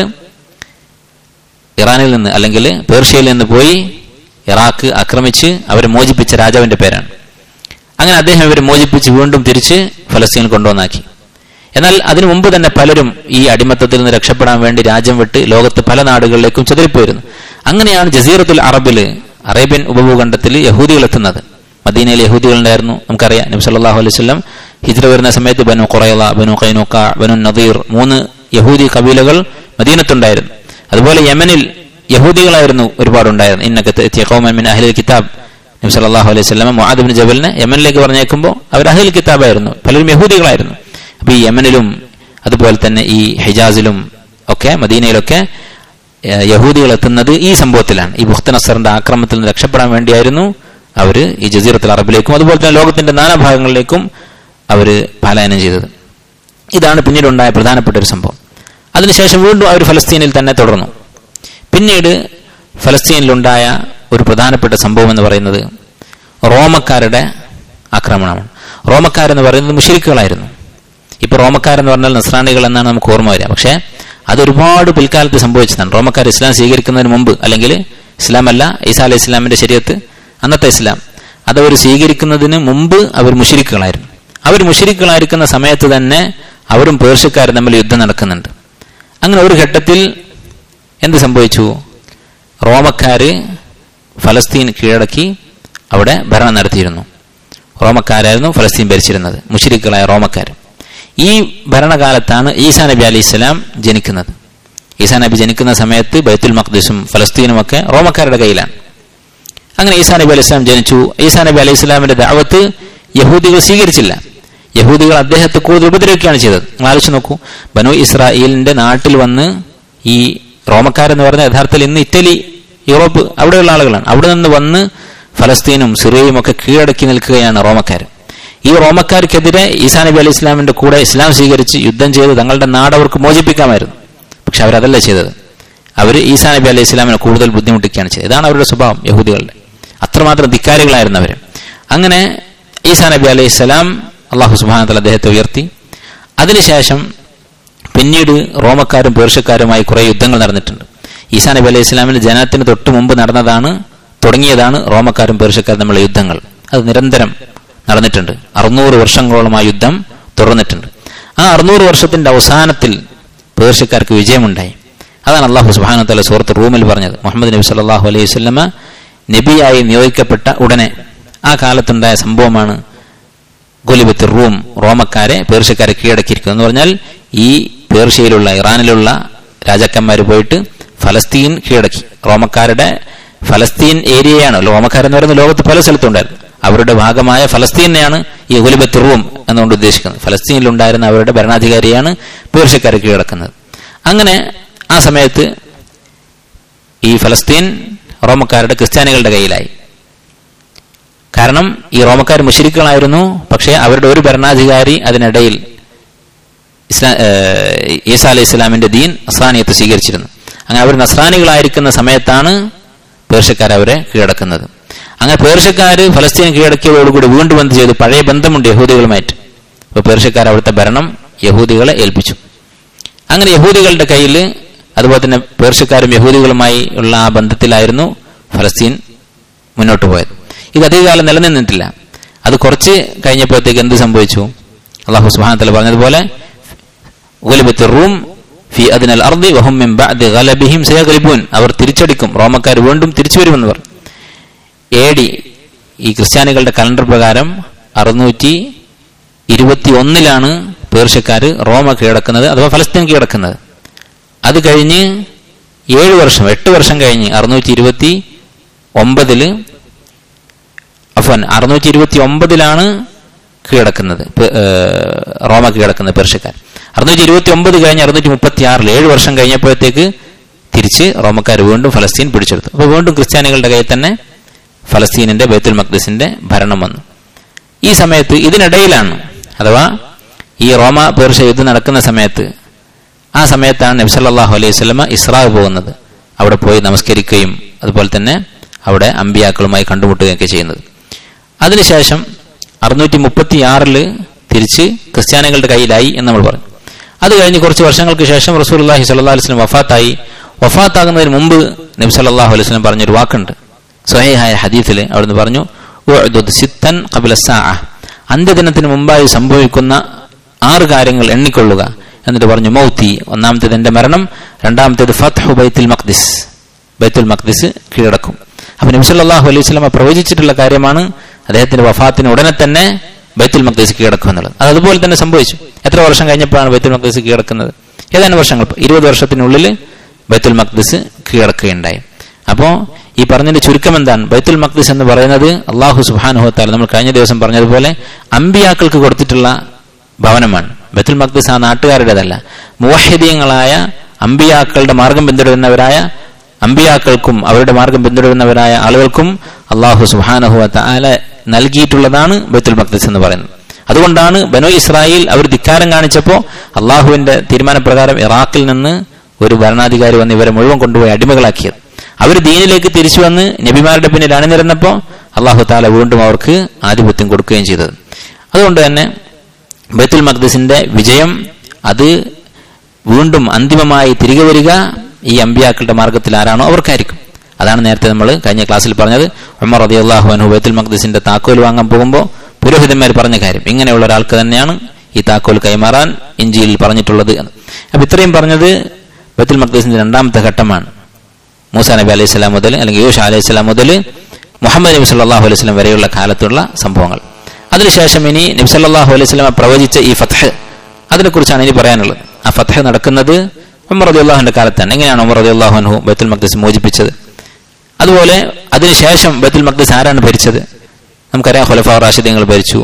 ഇറാനിൽ നിന്ന് അല്ലെങ്കിൽ പേർഷ്യയിൽ നിന്ന് പോയി ഇറാഖ് ആക്രമിച്ച് അവരെ മോചിപ്പിച്ച രാജാവിന്റെ പേരാണ്. അങ്ങനെ അദ്ദേഹം ഇവരെ മോചിപ്പിച്ച് വീണ്ടും തിരിച്ച് ഫലസ്തീനിൽ കൊണ്ടുവന്നാക്കി. എന്നാൽ അതിനു മുമ്പ് തന്നെ പലരും ഈ അടിമത്തത്തിൽ നിന്ന് രക്ഷപ്പെടാൻ വേണ്ടി രാജ്യം വിട്ട് ലോകത്ത് പല നാടുകളിലേക്കും ചെതറിപ്പോയിരുന്നു. അങ്ങനെയാണ് ജസീറത്തുൽ അറബില്, അറേബ്യൻ ഉപഭൂഖണ്ഡത്തിൽ യഹൂദികൾ എത്തുന്നത്. മദീനയിൽ യഹൂദികൾ ഉണ്ടായിരുന്നു, നമുക്കറിയാം. നബി സല്ലല്ലാഹു അലൈഹി വസല്ലം ഹിജ്റ വരുന്ന സമയത്ത് ബനു ഖുറൈള, ബനു ഖൈനുഖ, ബനു നദീർ 3 യഹൂദി കബീലകൾ മദീനത്തുണ്ടായിരുന്നു. അതുപോലെ യമനിൽ യഹൂദികളായിരുന്നു ഒരുപാടുണ്ടായിരുന്നു. ഇന്നക തഅതി ഖൗമൻ മിൻ അഹ്ലിൽ കിതാബ്, നബി സല്ലല്ലാഹു അലൈഹി വസല്ലം മുആദ് ഇബ്നു ജബലിനെ യമനിലേക്ക് പറഞ്ഞേക്കുമ്പോൾ അവർ അഹ്ലുൽ കിതാബായിരുന്നു, പലരും യഹൂദികളായിരുന്നു. അപ്പൊ ഈ യമനിലും അതുപോലെ തന്നെ ഈ ഹിജാസിലും ഒക്കെ മദീനയിലൊക്കെ യഹൂദികൾ എത്തുന്നത് ഈ സംഭവത്തിലാണ്. ഈ ബുഖ്ത് നസറിന്റെ ആക്രമണത്തിൽ നിന്ന് രക്ഷപ്പെടാൻ വേണ്ടിയായിരുന്നു അവർ ഈ ജസീറത്തുൽ അറബിലേക്കും അതുപോലെ തന്നെ ലോകത്തിന്റെ നാനാഭാഗങ്ങളിലേക്കും അവർ പലായനം ചെയ്തത്. ഇതാണ് പിന്നീടുണ്ടായ പ്രധാനപ്പെട്ട ഒരു സംഭവം. അതിനുശേഷം വീണ്ടും അവർ ഫലസ്തീനിൽ തന്നെ തുടർന്നു. പിന്നീട് ഫലസ്തീനിലുണ്ടായ ഒരു പ്രധാനപ്പെട്ട സംഭവം എന്ന് പറയുന്നത് റോമക്കാരുടെ ആക്രമണമാണ്. റോമക്കാരെന്ന് പറയുന്നത് മുശ്രിക്കുകളായിരുന്നു. ഇപ്പൊ റോമക്കാരെന്ന് പറഞ്ഞാൽ നസ്രാണികൾ എന്നാണ് നമുക്ക് ഓർമ്മ വരിക. പക്ഷെ അതൊരുപാട് പിൽക്കാലത്ത് സംഭവിച്ചതാണ്. റോമക്കാർ ഇസ്ലാം സ്വീകരിക്കുന്നതിന് മുമ്പ്, അല്ലെങ്കിൽ ഇസ്ലാം അല്ല, ഈസാ അലൈഹി ഇസ്ലാമിന്റെ ശരീഅത്ത്, അന്നത്തെ ഇസ്ലാം, അതവർ സ്വീകരിക്കുന്നതിന് മുമ്പ് അവർ മുശ്രിക്കുകളായിരുന്നു. അവർ മുശ്രിക്കുകളായിരിക്കുന്ന സമയത്ത് തന്നെ അവരും പേർഷ്യക്കാരും തമ്മിൽ യുദ്ധം നടക്കുന്നുണ്ട്. അങ്ങനെ ഒരു ഘട്ടത്തിൽ എന്ത് സംഭവിച്ചു? റോമക്കാര് ഫലസ്തീൻ കീഴടക്കി അവിടെ ഭരണം നടത്തിയിരുന്നു. റോമക്കാരായിരുന്നു ഫലസ്തീൻ ഭരിച്ചിരുന്നത്, മുശ്രിക്കുകളായ റോമക്കാർ. ഈ ഭരണകാലത്താണ് ഈസാ നബി അലൈഹി സ്വലാം ജനിക്കുന്നത്. ഈസാ നബി ജനിക്കുന്ന സമയത്ത് ബൈത്തുൽ മഖ്ദിസും ഫലസ്തീനും ഒക്കെ റോമക്കാരുടെ കയ്യിലാണ്. അങ്ങനെ ഈസാ നബി അലൈഹി സ്വലാം ജനിച്ചു. ഈസാ നബി അലൈഹി സ്വലാമിന്റെ ദഅവത്ത് യഹൂദികൾ സ്വീകരിച്ചില്ല. യഹൂദികൾ അദ്ദേഹത്തെ കൂടുതൽ ഉപദ്രവിക്കുകയാണ് ചെയ്തത്. നിങ്ങൾ ആലോചിച്ച് നോക്കൂ, ബനു ഇസ്രായേലിന്റെ നാട്ടിൽ വന്ന് ഈ റോമക്കാരെന്ന് പറഞ്ഞാൽ യഥാർത്ഥത്തിൽ ഇന്ന് ഇറ്റലി, യൂറോപ്പ് അവിടെയുള്ള ആളുകളാണ്. അവിടെ നിന്ന് വന്ന് ഫലസ്തീനും സിറിയയും ഒക്കെ കീഴടക്കി നിൽക്കുകയാണ് റോമക്കാർ. ഈ റോമക്കാർക്കെതിരെ ഈസാ നബി അലൈഹി ഇസ്ലാമിന്റെ കൂടെ ഇസ്ലാം സ്വീകരിച്ച് യുദ്ധം ചെയ്ത് തങ്ങളുടെ നാട് അവർക്ക് മോചിപ്പിക്കാമായിരുന്നു. പക്ഷെ അവരതല്ല ചെയ്തത്. അവർ ഈസാ നബി അലൈഹി ഇസ്ലാമിനെ കൂടുതൽ ബുദ്ധിമുട്ടിക്കുകയാണ് ചെയ്തത്. ഇതാണ് അവരുടെ സ്വഭാവം, യഹൂദികളുടെ. അത്രമാത്രം ധിക്കാരികളായിരുന്നു അവർ. അങ്ങനെ ഈസാ നബി അലൈഹി സ്വലാം അള്ളാഹു സുബ്ഹാനഹു വ തആല അദ്ദേഹത്തെ ഉയർത്തി. അതിനുശേഷം പിന്നീട് റോമക്കാരും പേർഷ്യക്കാരുമായി കുറെ യുദ്ധങ്ങൾ നടന്നിട്ടുണ്ട്. ഈസാ നബി അലൈഹി ഇസ്ലാമിന്റെ ജനനത്തിന് തൊട്ട് മുമ്പ് തുടങ്ങിയതാണ് റോമക്കാരും പേർഷ്യക്കാരും തമ്മിലുള്ള യുദ്ധങ്ങൾ. അത് നിരന്തരം നടന്നിട്ടുണ്ട്. 600 വർഷങ്ങളോളം ആ യുദ്ധം തുടർന്നിട്ടുണ്ട്. ആ 600 വർഷത്തിന്റെ അവസാനത്തിൽ പേർഷ്യക്കാർക്ക് വിജയമുണ്ടായി. അതാണ് അള്ളാഹു സുബ്ഹാനഹു വ തആല സൂറത്ത് റൂമിൽ പറഞ്ഞത്. മുഹമ്മദ് നബി സല്ലല്ലാഹു അലൈഹി വസല്ലമ നബിയായി നിയോഗിക്കപ്പെട്ട ഉടനെ ആ കാലത്തുണ്ടായ സംഭവമാണ് ഗുലിബത്തുർ റൂം, റോമക്കാരെ പേർഷ്യക്കാരെ കീഴടക്കിയിരിക്കുന്നു എന്ന് പറഞ്ഞാൽ ഈ പേർഷ്യയിലുള്ള ഇറാനിലുള്ള രാജാക്കന്മാർ പോയിട്ട് ഫലസ്തീൻ കീഴടക്കി. റോമക്കാരുടെ ഫലസ്തീൻ ഏരിയയാണ്. റോമക്കാരെന്ന് പറയുന്നത് ലോകത്ത് പല സ്ഥലത്തുണ്ടായിരുന്നു. അവരുടെ ഭാഗമായ ഫലസ്തീനെയാണ് ഈ ഗുലിബത്തുർ റൂം എന്നുകൊണ്ട് ഉദ്ദേശിക്കുന്നത്. ഫലസ്തീനിലുണ്ടായിരുന്ന അവരുടെ ഭരണാധികാരിയാണ് പേർഷ്യക്കാരെ കീഴടക്കുന്നത്. അങ്ങനെ ആ സമയത്ത് ഈ ഫലസ്തീൻ റോമക്കാരുടെ ക്രിസ്ത്യാനികളുടെ കയ്യിലായി. കാരണം ഈ റോമക്കാർ മുശ്രിക്കുകളായിരുന്നു. പക്ഷേ അവരുടെ ഒരു ഭരണാധികാരി അതിനിടയിൽ ഈസാ അലൈഹി ഇസ്ലാമിന്റെ ദീൻ നസ്രാനിയത്ത് സ്വീകരിച്ചിരുന്നു. അങ്ങനെ അവർ നസ്രാനികളായിരിക്കുന്ന സമയത്താണ് പേർഷ്യക്കാർ അവരെ കീഴടക്കുന്നത്. അങ്ങനെ പേർഷ്യക്കാർ ഫലസ്തീൻ കീഴടക്കിയതോടുകൂടി വീണ്ടും എന്ത് ചെയ്തു? പഴയ ബന്ധമുണ്ട് യഹൂദികളുമായിട്ട്. അപ്പൊ പേർഷ്യക്കാർ അവിടുത്തെ ഭരണം യഹൂദികളെ ഏൽപ്പിച്ചു. അങ്ങനെ യഹൂദികളുടെ കയ്യിൽ, അതുപോലെ തന്നെ പേർഷ്യക്കാരും യഹൂദികളുമായി ഉള്ള ആ ബന്ധത്തിലായിരുന്നു ഫലസ്തീൻ മുന്നോട്ട് പോയത്. ഇത് അധികകാലം നിലനിന്നിട്ടില്ല. അത് കുറച്ച് കഴിഞ്ഞപ്പോഴത്തേക്ക് എന്ത് സംഭവിച്ചു? അല്ലാഹു സുബ്ഹാനഹു വ തആല പറഞ്ഞതുപോലെ ഗുലിബത്തുർ റൂം ഫി അദ്നൽ അർദി വഹും മിൻ ബഅദി ഗലബിഹിം സയഗ്ലിബൂൻ, അവർ തിരിച്ചടിക്കും, റോമക്കാർ വീണ്ടും തിരിച്ചു വരുമെന്ന് പറഞ്ഞു. AD ഈ ക്രിസ്ത്യാനികളുടെ കലണ്ടർ പ്രകാരം 621 പേർഷ്യക്കാർ റോമ കീഴടക്കുന്നത്, അഥവാ ഫലസ്തീൻ കീഴടക്കുന്നത്. അത് കഴിഞ്ഞ് 8 വർഷം കഴിഞ്ഞ് 629 കീഴടക്കുന്നത്, റോമ കീഴടക്കുന്നത് പേർഷ്യക്കാർ. 629 കഴിഞ്ഞ് 636 7 വർഷം കഴിഞ്ഞപ്പോഴത്തേക്ക് തിരിച്ച് റോമക്കാർ വീണ്ടും ഫലസ്തീൻ പിടിച്ചെടുത്തു. അപ്പോൾ വീണ്ടും ക്രിസ്ത്യാനികളുടെ കയ്യിൽ തന്നെ ഫലസ്തീനിന്റെ ബൈത്തുൽ മഖ്ദിസിന്റെ ഭരണം വന്നു. ഈ സമയത്ത് ഇതിനിടയിലാണ്, അഥവാ ഈ റോമ പേർഷ്യ യുദ്ധം നടക്കുന്ന സമയത്ത് ആ സമയത്താണ് നബി സല്ലല്ലാഹു അലൈഹി വസല്ലമ ഇസ്രാ പോകുന്നത്. അവിടെ പോയി നമസ്കരിക്കുകയും അതുപോലെ തന്നെ അവിടെ അമ്പിയാക്കളുമായി കണ്ടുമുട്ടുകയൊക്കെ ചെയ്യുന്നത്. അതിനുശേഷം 636 തിരിച്ച് ക്രിസ്ത്യാനികളുടെ കയ്യിലായി എന്ന് നമ്മൾ പറഞ്ഞു. അത് കഴിഞ്ഞ് കുറച്ച് വർഷങ്ങൾക്ക് ശേഷം റസൂലുള്ളാഹി സ്വല്ലല്ലാഹു അലൈഹി വസല്ലം വഫാത്തായി. വഫാത്താകുന്നതിന് മുമ്പ് നബി സല്ലല്ലാഹു അലൈഹി വസല്ലം പറഞ്ഞൊരു വാക്കുണ്ട് സ്വഹീഹായ ഹദീസിൽ. അവിടുന്ന് പറഞ്ഞു, ഉഅ്ദുദ് സിത്തൻ ഖബ്ല സാഅ, അന്ത്യദിനത്തിന് മുമ്പായി സംഭവിക്കുന്ന 6 കാര്യങ്ങൾ എണ്ണിക്കൊള്ളുക. എന്നിട്ട് പറഞ്ഞു, മൗത്തി, ഒന്നാമത്തേത് എന്റെ മരണം, രണ്ടാമത്തേത് ഫത്ഹു ബൈത്തുൽ മഖ്ദിസ്, ബൈത്തുൽ മഖ്ദിസ് കീഴടക്കും. അപ്പൊ നബി സല്ലല്ലാഹു അലൈഹി വസല്ലം പ്രവചിച്ചിട്ടുള്ള കാര്യമാണ് അദ്ദേഹത്തിന്റെ വഫാത്തിന് ഉടനെ തന്നെ ബൈത്തുൽ മഖ്ദിസ് കീഴടക്കും എന്നുള്ളത്. അത് അതുപോലെ തന്നെ സംഭവിച്ചു. എത്ര വർഷം കഴിഞ്ഞപ്പോഴാണ് ബൈത്തുൽ മഖ്ദിസ് കീഴടക്കുന്നത്? ഏതാനും വർഷങ്ങൾ, 20 വർഷത്തിനുള്ളിൽ ബൈത്തുൽ മഖ്ദിസ് കീഴടക്കുകയുണ്ടായി. അപ്പോൾ ഈ പറഞ്ഞതിന്റെ ചുരുക്കം എന്താണ്? ബൈത്തുൽ മഖ്ദിസ് എന്ന് പറയുന്നത് അല്ലാഹു സുബ്ഹാനഹു വ തആല നമ്മൾ കഴിഞ്ഞ ദിവസം പറഞ്ഞതുപോലെ അമ്പിയാക്കൾക്ക് കൊടുത്തിട്ടുള്ള ഭവനമാണ്. ബൈത്തുൽ മഖ്ദിസ് ആ നാട്ടുകാരുടേതല്ല. മുവഹ്ഹിദീങ്ങളായ അമ്പിയാക്കളുടെ മാർഗം പിന്തുടരുന്നവരായ അമ്പിയാക്കൾക്കും അവരുടെ മാർഗം പിന്തുടരുന്നവരായ ആളുകൾക്കും അല്ലാഹു സുബ്ഹാനഹു വ തആല നൽകിയിട്ടുള്ളതാണ് ബൈത്തുൽ മഖ്ദിസ് എന്ന് പറയുന്നത്. അതുകൊണ്ടാണ് ബനൂ ഇസ്രായേൽ അവർ ധിക്കാരം കാണിച്ചപ്പോൾ അള്ളാഹുവിന്റെ തീരുമാനപ്രകാരം ഇറാഖിൽ നിന്ന് ഒരു ഭരണാധികാരി വന്ന് ഇവരെ മുഴുവൻ കൊണ്ടുപോയി അടിമകളാക്കിയത്. അവർ ദീനിലേക്ക് തിരിച്ചു വന്ന് നബിമാരുടെ പിന്നിൽ അണിനിരന്നപ്പോൾ അള്ളാഹു താല വീണ്ടും അവർക്ക് ആധിപത്യം കൊടുക്കുകയും ചെയ്തത്. അതുകൊണ്ട് തന്നെ ബൈത്തുൽ മഖ്ദിസിന്റെ വിജയം അത് വീണ്ടും അന്തിമമായി തിരികെ വരിക ഈ അമ്പിയാക്കളുടെ മാർഗത്തിൽ ആരാണോ അവർക്കായിരിക്കും. അതാണ് നേരത്തെ നമ്മൾ കഴിഞ്ഞ ക്ലാസ്സിൽ പറഞ്ഞത്. ഉമർ റളിയല്ലാഹു അൻഹു ബൈത്തുൽ മഖ്ദിസിന്റെ താക്കോൽ വാങ്ങാൻ പോകുമ്പോൾ പുരോഹിതന്മാർ പറഞ്ഞ കാര്യം, ഇങ്ങനെയുള്ള ഒരാൾക്ക് തന്നെയാണ് ഈ താക്കോൽ കൈമാറാൻ ഇഞ്ചിയിൽ പറഞ്ഞിട്ടുള്ളത് എന്ന്. അപ്പൊ ഇത്രയും പറഞ്ഞത് ബൈത്തുൽ മഖ്ദിസിന്റെ രണ്ടാമത്തെ ഘട്ടമാണ്. മൂസാ നബി അലൈഹി സ്വലാം മുതൽ അല്ലെങ്കിൽ യൂശ അലൈഹി സ്വലാം മുതൽ മുഹമ്മദ് നബി സല്ലല്ലാഹു അലൈഹി വസല്ലം വരെയുള്ള കാലത്തുള്ള സംഭവങ്ങൾ. അതിനുശേഷം ഇനി നബി സല്ലല്ലാഹു അലൈഹി വസല്ലം പ്രവചിച്ച ഈ ഫത്ഹ്, അതിനെക്കുറിച്ചാണ് ഇനി പറയാനുള്ളത്. ആ ഫത്ഹ് നടക്കുന്നത് ഉമർ റളിയല്ലാഹുവിന്റെ കാലത്താണ്. എങ്ങനെയാണ് ഉമർ റളിയല്ലാഹു അൻഹു ബൈത്തുൽ മഖ്ദിസ് മോചിപ്പിച്ചത്? അതുപോലെ അതിനുശേഷം ബൈത്തുൽ മഖ്ദിസ് ആരാണ് ഭരിച്ചത്? നമുക്കറിയാം, ഖുലഫാ റാഷിദീങ്ങൾ ഭരിച്ചു.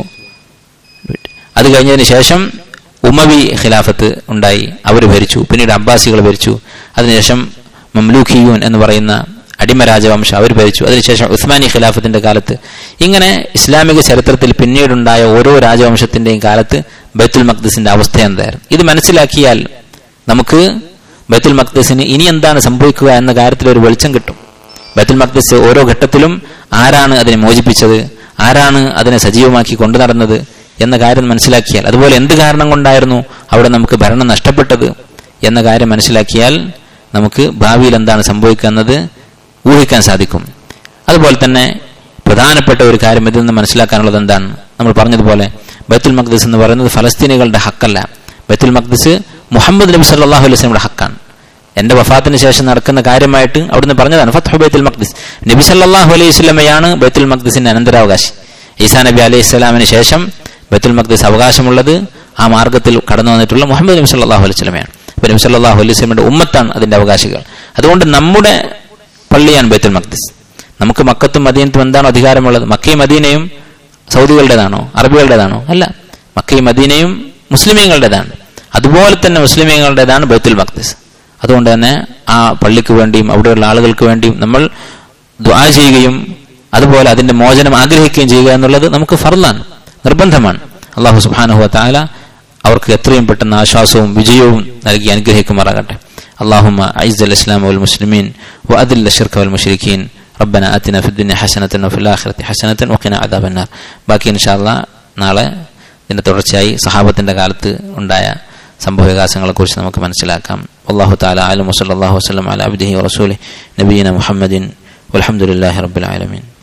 അത് കഴിഞ്ഞതിന് ശേഷം ഉമവി ഖിലാഫത്ത് ഉണ്ടായി, അവർ ഭരിച്ചു. പിന്നീട് അബ്ബാസികൾ ഭരിച്ചു. അതിനുശേഷം മംലൂഖിയൂൻ എന്ന് പറയുന്ന അടിമ രാജവംശം അവർ ഭരിച്ചു. അതിനുശേഷം ഉസ്മാനി ഖിലാഫത്തിന്റെ കാലത്ത്. ഇങ്ങനെ ഇസ്ലാമിക ചരിത്രത്തിൽ പിന്നീടുണ്ടായ ഓരോ രാജവംശത്തിന്റെയും കാലത്ത് ബൈത്തുൽ മഖ്ദിസിന്റെ അവസ്ഥ എന്തായിരുന്നു? ഇത് മനസ്സിലാക്കിയാൽ നമുക്ക് ബൈത്തുൽ മഖ്ദിസിന് ഇനി എന്താണ് സംഭവിക്കുക എന്ന കാര്യത്തിൽ ഒരു വെളിച്ചം കിട്ടും. ബൈത്തുൽ മഖ്ദിസ് ഓരോ ഘട്ടത്തിലും ആരാണ് അതിനെ മോചിപ്പിച്ചത്, ആരാണ് അതിനെ സജീവമാക്കി കൊണ്ടു നടന്നത് എന്ന കാര്യം മനസ്സിലാക്കിയാൽ, അതുപോലെ എന്ത് കാരണം കൊണ്ടായിരുന്നു അവിടെ നമുക്ക് ഭരണം നഷ്ടപ്പെട്ടത് എന്ന കാര്യം മനസ്സിലാക്കിയാൽ നമുക്ക് ഭാവിയിൽ എന്താണ് സംഭവിക്കുക എന്നത് ഊഹിക്കാൻ സാധിക്കും. അതുപോലെ തന്നെ പ്രധാനപ്പെട്ട ഒരു കാര്യം ഇതിൽ നിന്ന് മനസ്സിലാക്കാനുള്ളത് എന്താണ്? നമ്മൾ പറഞ്ഞതുപോലെ ബൈത്തുൽ മഖ്ദിസ് എന്ന് പറയുന്നത് ഫലസ്തീനികളുടെ ഹക്കല്ല. ബൈത്തുൽ മഖ്ദിസ് മുഹമ്മദ് നബി സല്ലല്ലാഹു അലൈഹി വസല്ലമയുടെ ഹക്കാണ്. എന്റെ വഫാത്തിന് ശേഷം നടക്കുന്ന കാര്യമായിട്ട് അവിടുന്ന് പറഞ്ഞതാണ് ഫത്ഹു ബൈത്തുൽ മഖ്ദിസ്. നബി സല്ലല്ലാഹു അലൈഹി വസല്ലമയാണ് ബൈത്തുൽ മഖ്ദിസിന്റെ അനന്തരാവകാശി. ഈസാ നബി അലൈഹി സ്വലാമിന് ശേഷം ബൈത്തുൽ മഖ്ദിസ് അവകാശമുള്ളത് ആ മാർഗത്തിൽ കടന്നു വന്നിട്ടുള്ള മുഹമ്മദ് നബി സല്ലല്ലാഹു അലൈഹി വസല്ലമയാണ്. നബി സല്ലല്ലാഹു അലൈഹി വസല്ലമയുടെ ഉമ്മത്താണ് അതിന്റെ അവകാശികൾ. അതുകൊണ്ട് നമ്മുടെ പള്ളിയാണ് ബൈത്തുൽ മഖ്ദിസ്. നമുക്ക് മക്കത്തും മദീനത്തും എന്താണ് അധികാരമുള്ളത്? മക്കയും മദീനയും സൗദികളുടേതാണോ അറബികളുടേതാണോ? അല്ല, മക്കയും മദീനയും മുസ്ലിമീങ്ങളുടേതാണ്. അതുപോലെ തന്നെ മുസ്ലിമീങ്ങളുടേതാണ് ബൈത്തുൽ മഖ്ദിസ്. അതുകൊണ്ട് തന്നെ ആ പള്ളിക്ക് വേണ്ടിയും അവിടെയുള്ള ആളുകൾക്ക് വേണ്ടിയും നമ്മൾ ദുആ ചെയ്യുകയും അതുപോലെ അതിന്റെ മോചനം ആഗ്രഹിക്കുകയും ചെയ്യുക എന്നുള്ളത് നമുക്ക് ഫർളാണ്, നിർബന്ധമാണ്. അല്ലാഹു സുബ്ഹാനഹു വ തആല അവർക്ക് എത്രയും പെട്ടെന്ന് ആശ്വാസവും വിജയവും നൽകി അനുഗ്രഹിക്കുമാറാകട്ടെ. اللهم أعز الإسلام والمسلمين وأذل الشرك والمشركين ربنا آتنا في الدنيا حسنة وفي الآخرة حسنة وقنا عذاب النار. ബാക്കി ഇൻഷാ അല്ലാഹ് നാളെ ഇതിന്റെ തുടർച്ചയായി സഹാബത്തിന്റെ കാലത്ത് ഉണ്ടായ സംഭവ വികാസങ്ങളെ കുറിച്ച് നമുക്ക് മനസ്സിലാക്കാം. വല്ലാഹു തആല അലം വസല്ലല്ലാഹു വസല്ലം അലാ അബ്ദിഹി വറസൂലിഹി നബിയിന മുഹമ്മദിൻ വൽഹംദുലില്ലാഹി റബ്ബിൽ ആലമീൻ.